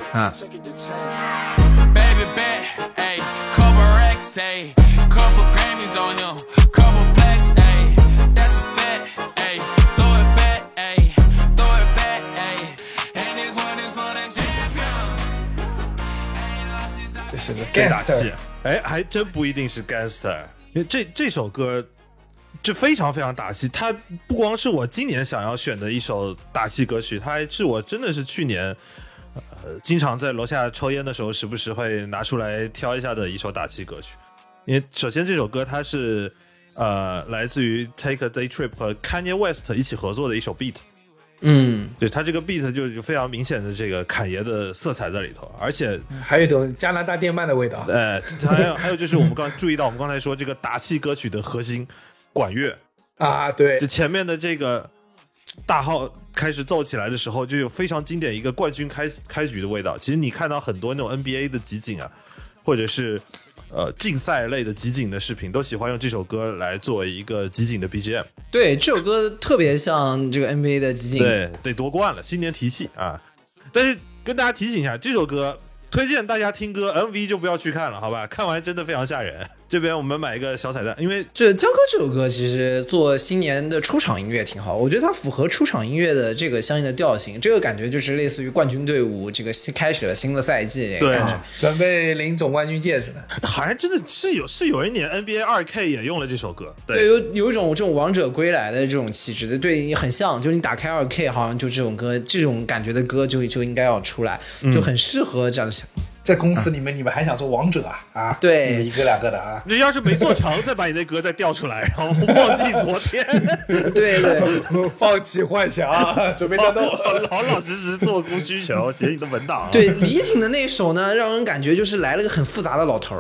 Baby bet, ayy, couple racks, ayy, couple Grammys on him, couple blacks, ayy, that's a fact, ayy, throw it back, ayy, throw it back, ayy, and this one is for the champion. 这是个最打 gangster 气，还真不一定是 Gangster， 因为这首歌这非常非常打气，它不光是我今年想要选的一首打气歌曲，它还是我真的是去年经常在楼下抽烟的时候时不时会拿出来挑一下的一首打气歌曲。因为首先这首歌它是来自于 Take a Day Trip 和 Kanye West 一起合作的一首 beat。对，它这个 beat 就有非常明显的这个侃爷的色彩在里头，而且还有一种加拿大电鳗的味道。 还有就是我们刚注意到，我们刚才说这个打气歌曲的核心管乐对， 就前面的这个大号开始奏起来的时候，就有非常经典一个冠军开局的味道。其实你看到很多那种 NBA 的集锦或者是竞赛类的集锦的视频，都喜欢用这首歌来作为一个集锦的 BGM。 对，这首歌特别像这个 NBA 的集锦。 对，得夺冠了，新年提气啊！但是跟大家提醒一下，这首歌推荐大家听歌 ，MV 就不要去看了，好吧？看完真的非常吓人。这边我们买一个小彩蛋，因为这江歌这首歌其实做新年的出场音乐挺好，我觉得它符合出场音乐的这个相应的调性，这个感觉就是类似于冠军队伍这个开始了新的赛季， 对， 准备领总冠军戒指了。 好像真的是有一年 NBA 2K 也用了这首歌， 对，有一种这种王者归来的这种气质的，对你很像，就是你打开2K 好像就这种歌，这种感觉的歌就应该要出来，就很适合这样的。 在公司里面，你们还想做王者对， 你们一个两个的你要是没做成，再把你那歌再调出来，然后忘记昨天。 对， 放弃幻想，准备战斗， 老实做供需求，写你的文档。 对，李挺的那首呢，让人感觉就是来了个很复杂的老头儿，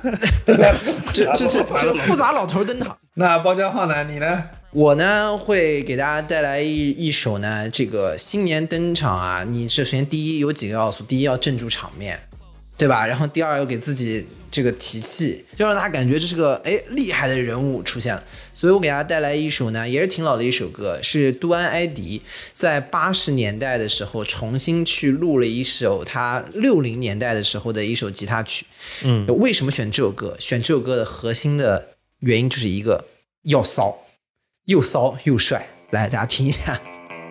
这复杂老头登场。 那包浆浩呢？你呢？ 我呢会给大家带来一首呢，这个新年登场你首先第一有几个要素，第一要镇住场面。 对吧？然后第二又给自己这个提气，就让他感觉这是个厉害的人物出现了。所以我给大家带来一首呢，也是挺老的一首歌，是杜安·埃迪在80年代的时候重新去录了一首他60年代的时候的一首吉他曲。为什么选这首歌？选这首歌的核心的原因就是一个要骚，又骚又帅。来，大家听一下。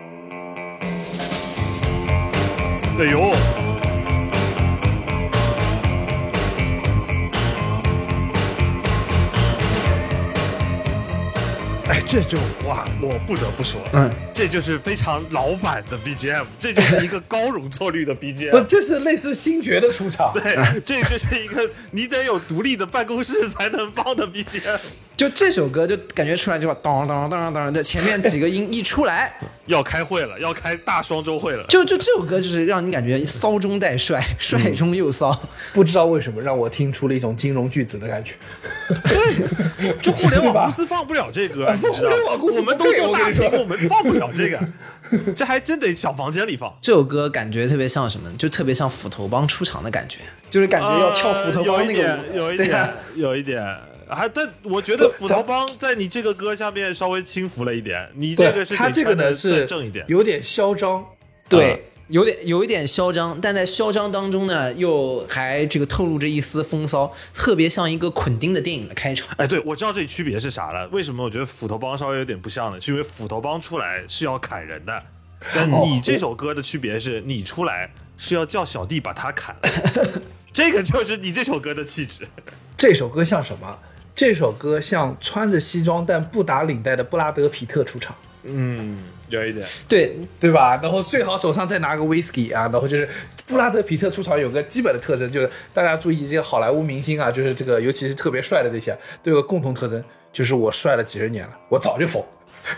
哎呦！哎，这就哇，我不得不说，这就是非常老版的 BGM， 这就是一个高容错率的 BGM， 不，这是类似星爵的出场， 对，这就是一个你得有独立的办公室才能放的 BGM。 就这首歌就感觉出来就当当当当的前面几个音一出来， 要开会了，要开大双周会了。 就这首歌就是让你感觉骚中带帅，帅中又骚。 不知道为什么让我听出了一种金融巨子的感觉。 对，就互联网公司放不了这歌，你知道吗？我们都做大屏，我们放不了这个，这还真得小房间里放。 这首歌感觉特别像什么？就特别像斧头帮出场的感觉，就是感觉要跳斧头帮那个舞， 有一点。但我觉得斧头帮在你这个歌下面稍微轻浮了一点，你这个是他这个呢是正一点， 有点嚣张， 对，有一点嚣张，但在嚣张当中呢，又还这个透露着一丝风骚，特别像一个捆钉的电影的开场。 哎，对，我知道这区别是啥了。为什么我觉得斧头帮稍微有点不像呢？是因为斧头帮出来是要砍人的，但你这首歌的区别是你出来是要叫小弟把他砍了，这个就是你这首歌的气质。 这首歌像什么？这首歌像穿着西装但不打领带的布拉德皮特出场， 有一点， 对吧？然后最好手上再拿个 whisky 啊，然后就是布拉德皮特出场有个基本的特征，就是大家注意这个好莱坞明星啊，就是这个尤其是特别帅的这些，都有个共同特征，就是我帅了几十年了，我早就疯。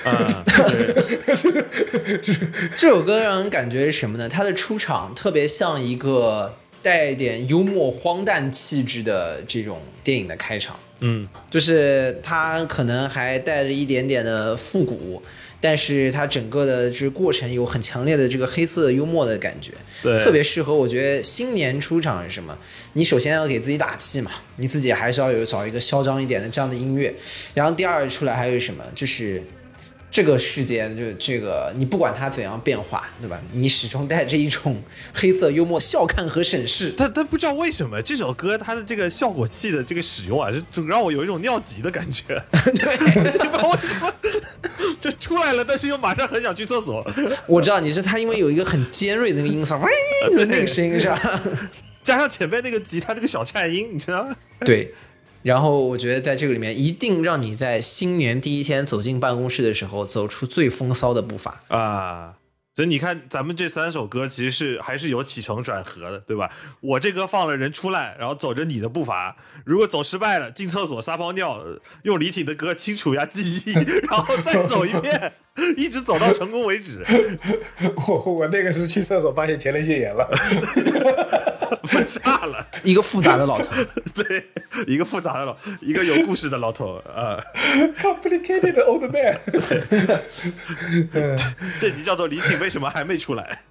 这首歌让人感觉是什么呢？他的出场特别像一个带一点幽默荒诞气质的这种电影的开场。就是他可能还带着一点点的复古，但是他整个的这个过程有很强烈的这个黑色幽默的感觉，对，特别适合。我觉得新年出场是什么？你首先要给自己打气嘛，你自己还是要找一个嚣张一点的这样的音乐，然后第二出来还有什么？就是这个世界，就这个你不管它怎样变化，对吧？你始终带着一种黑色幽默笑看和审视。 但不知道为什么这首歌它的这个效果器的这个使用啊，就让我有一种尿急的感觉。对，你把我就出来了，但是又马上很想去厕所。 我知道你是他，因为有一个很尖锐的那个音色，那个声音是吧？ 加上前面那个吉他那个小颤音，你知道吗？ 对。然后我觉得在这个里面一定让你在新年第一天走进办公室的时候走出最风骚的步伐啊！所以你看咱们这3首歌其实还是有起承转合的，对吧？我这歌放了人出来，然后走着你的步伐，如果走失败了进厕所撒泡尿，用李挺的歌清除一下记忆，然后再走一遍，一直走到成功为止。 我那个是去厕所发现前列腺炎了。 分叉了， 一个复杂的老头， 对，一个复杂的一个有故事的老头 complicated old man 这集叫做李挺为什么还没出来。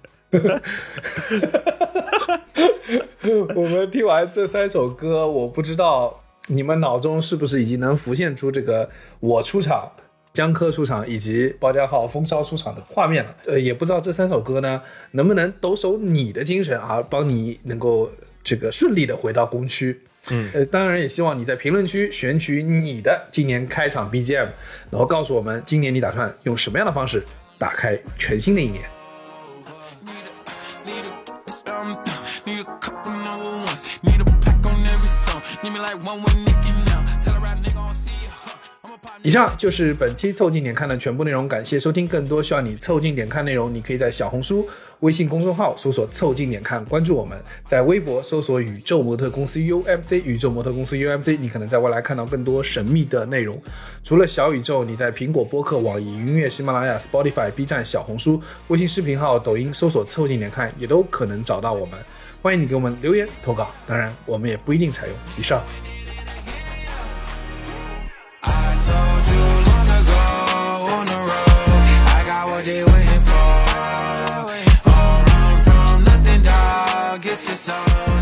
我们听完这3首歌，我不知道你们脑中是不是已经能浮现出这个我出场、江科出场以及包家浩风骚出场的画面了。也不知道这3首歌呢能不能抖擞你的精神啊，帮你能够这个顺利的回到工区。当然也希望你在评论区选取你的今年开场 BGM， 然后告诉我们今年你打算用什么样的方式打开全新的一年。以上就是本期凑近点看的全部内容，感谢收听。更多需要你凑近点看内容，你可以在小红书、微信公众号搜索凑近点看，关注我们。在微博搜索宇宙模特公司 UMC， 宇宙模特公司 UMC， 你可能在未来看到更多神秘的内容。除了小宇宙，你在苹果播客、网易云音乐、喜马拉雅、Spotify、B 站、小红书、微信视频号、抖音搜索凑近点看，也都可能找到我们。欢迎你给我们留言投稿，当然我们也不一定采用。以上。 I told you long ago on the road, I got what they waiting for. All run from nothing, dog, get your soul.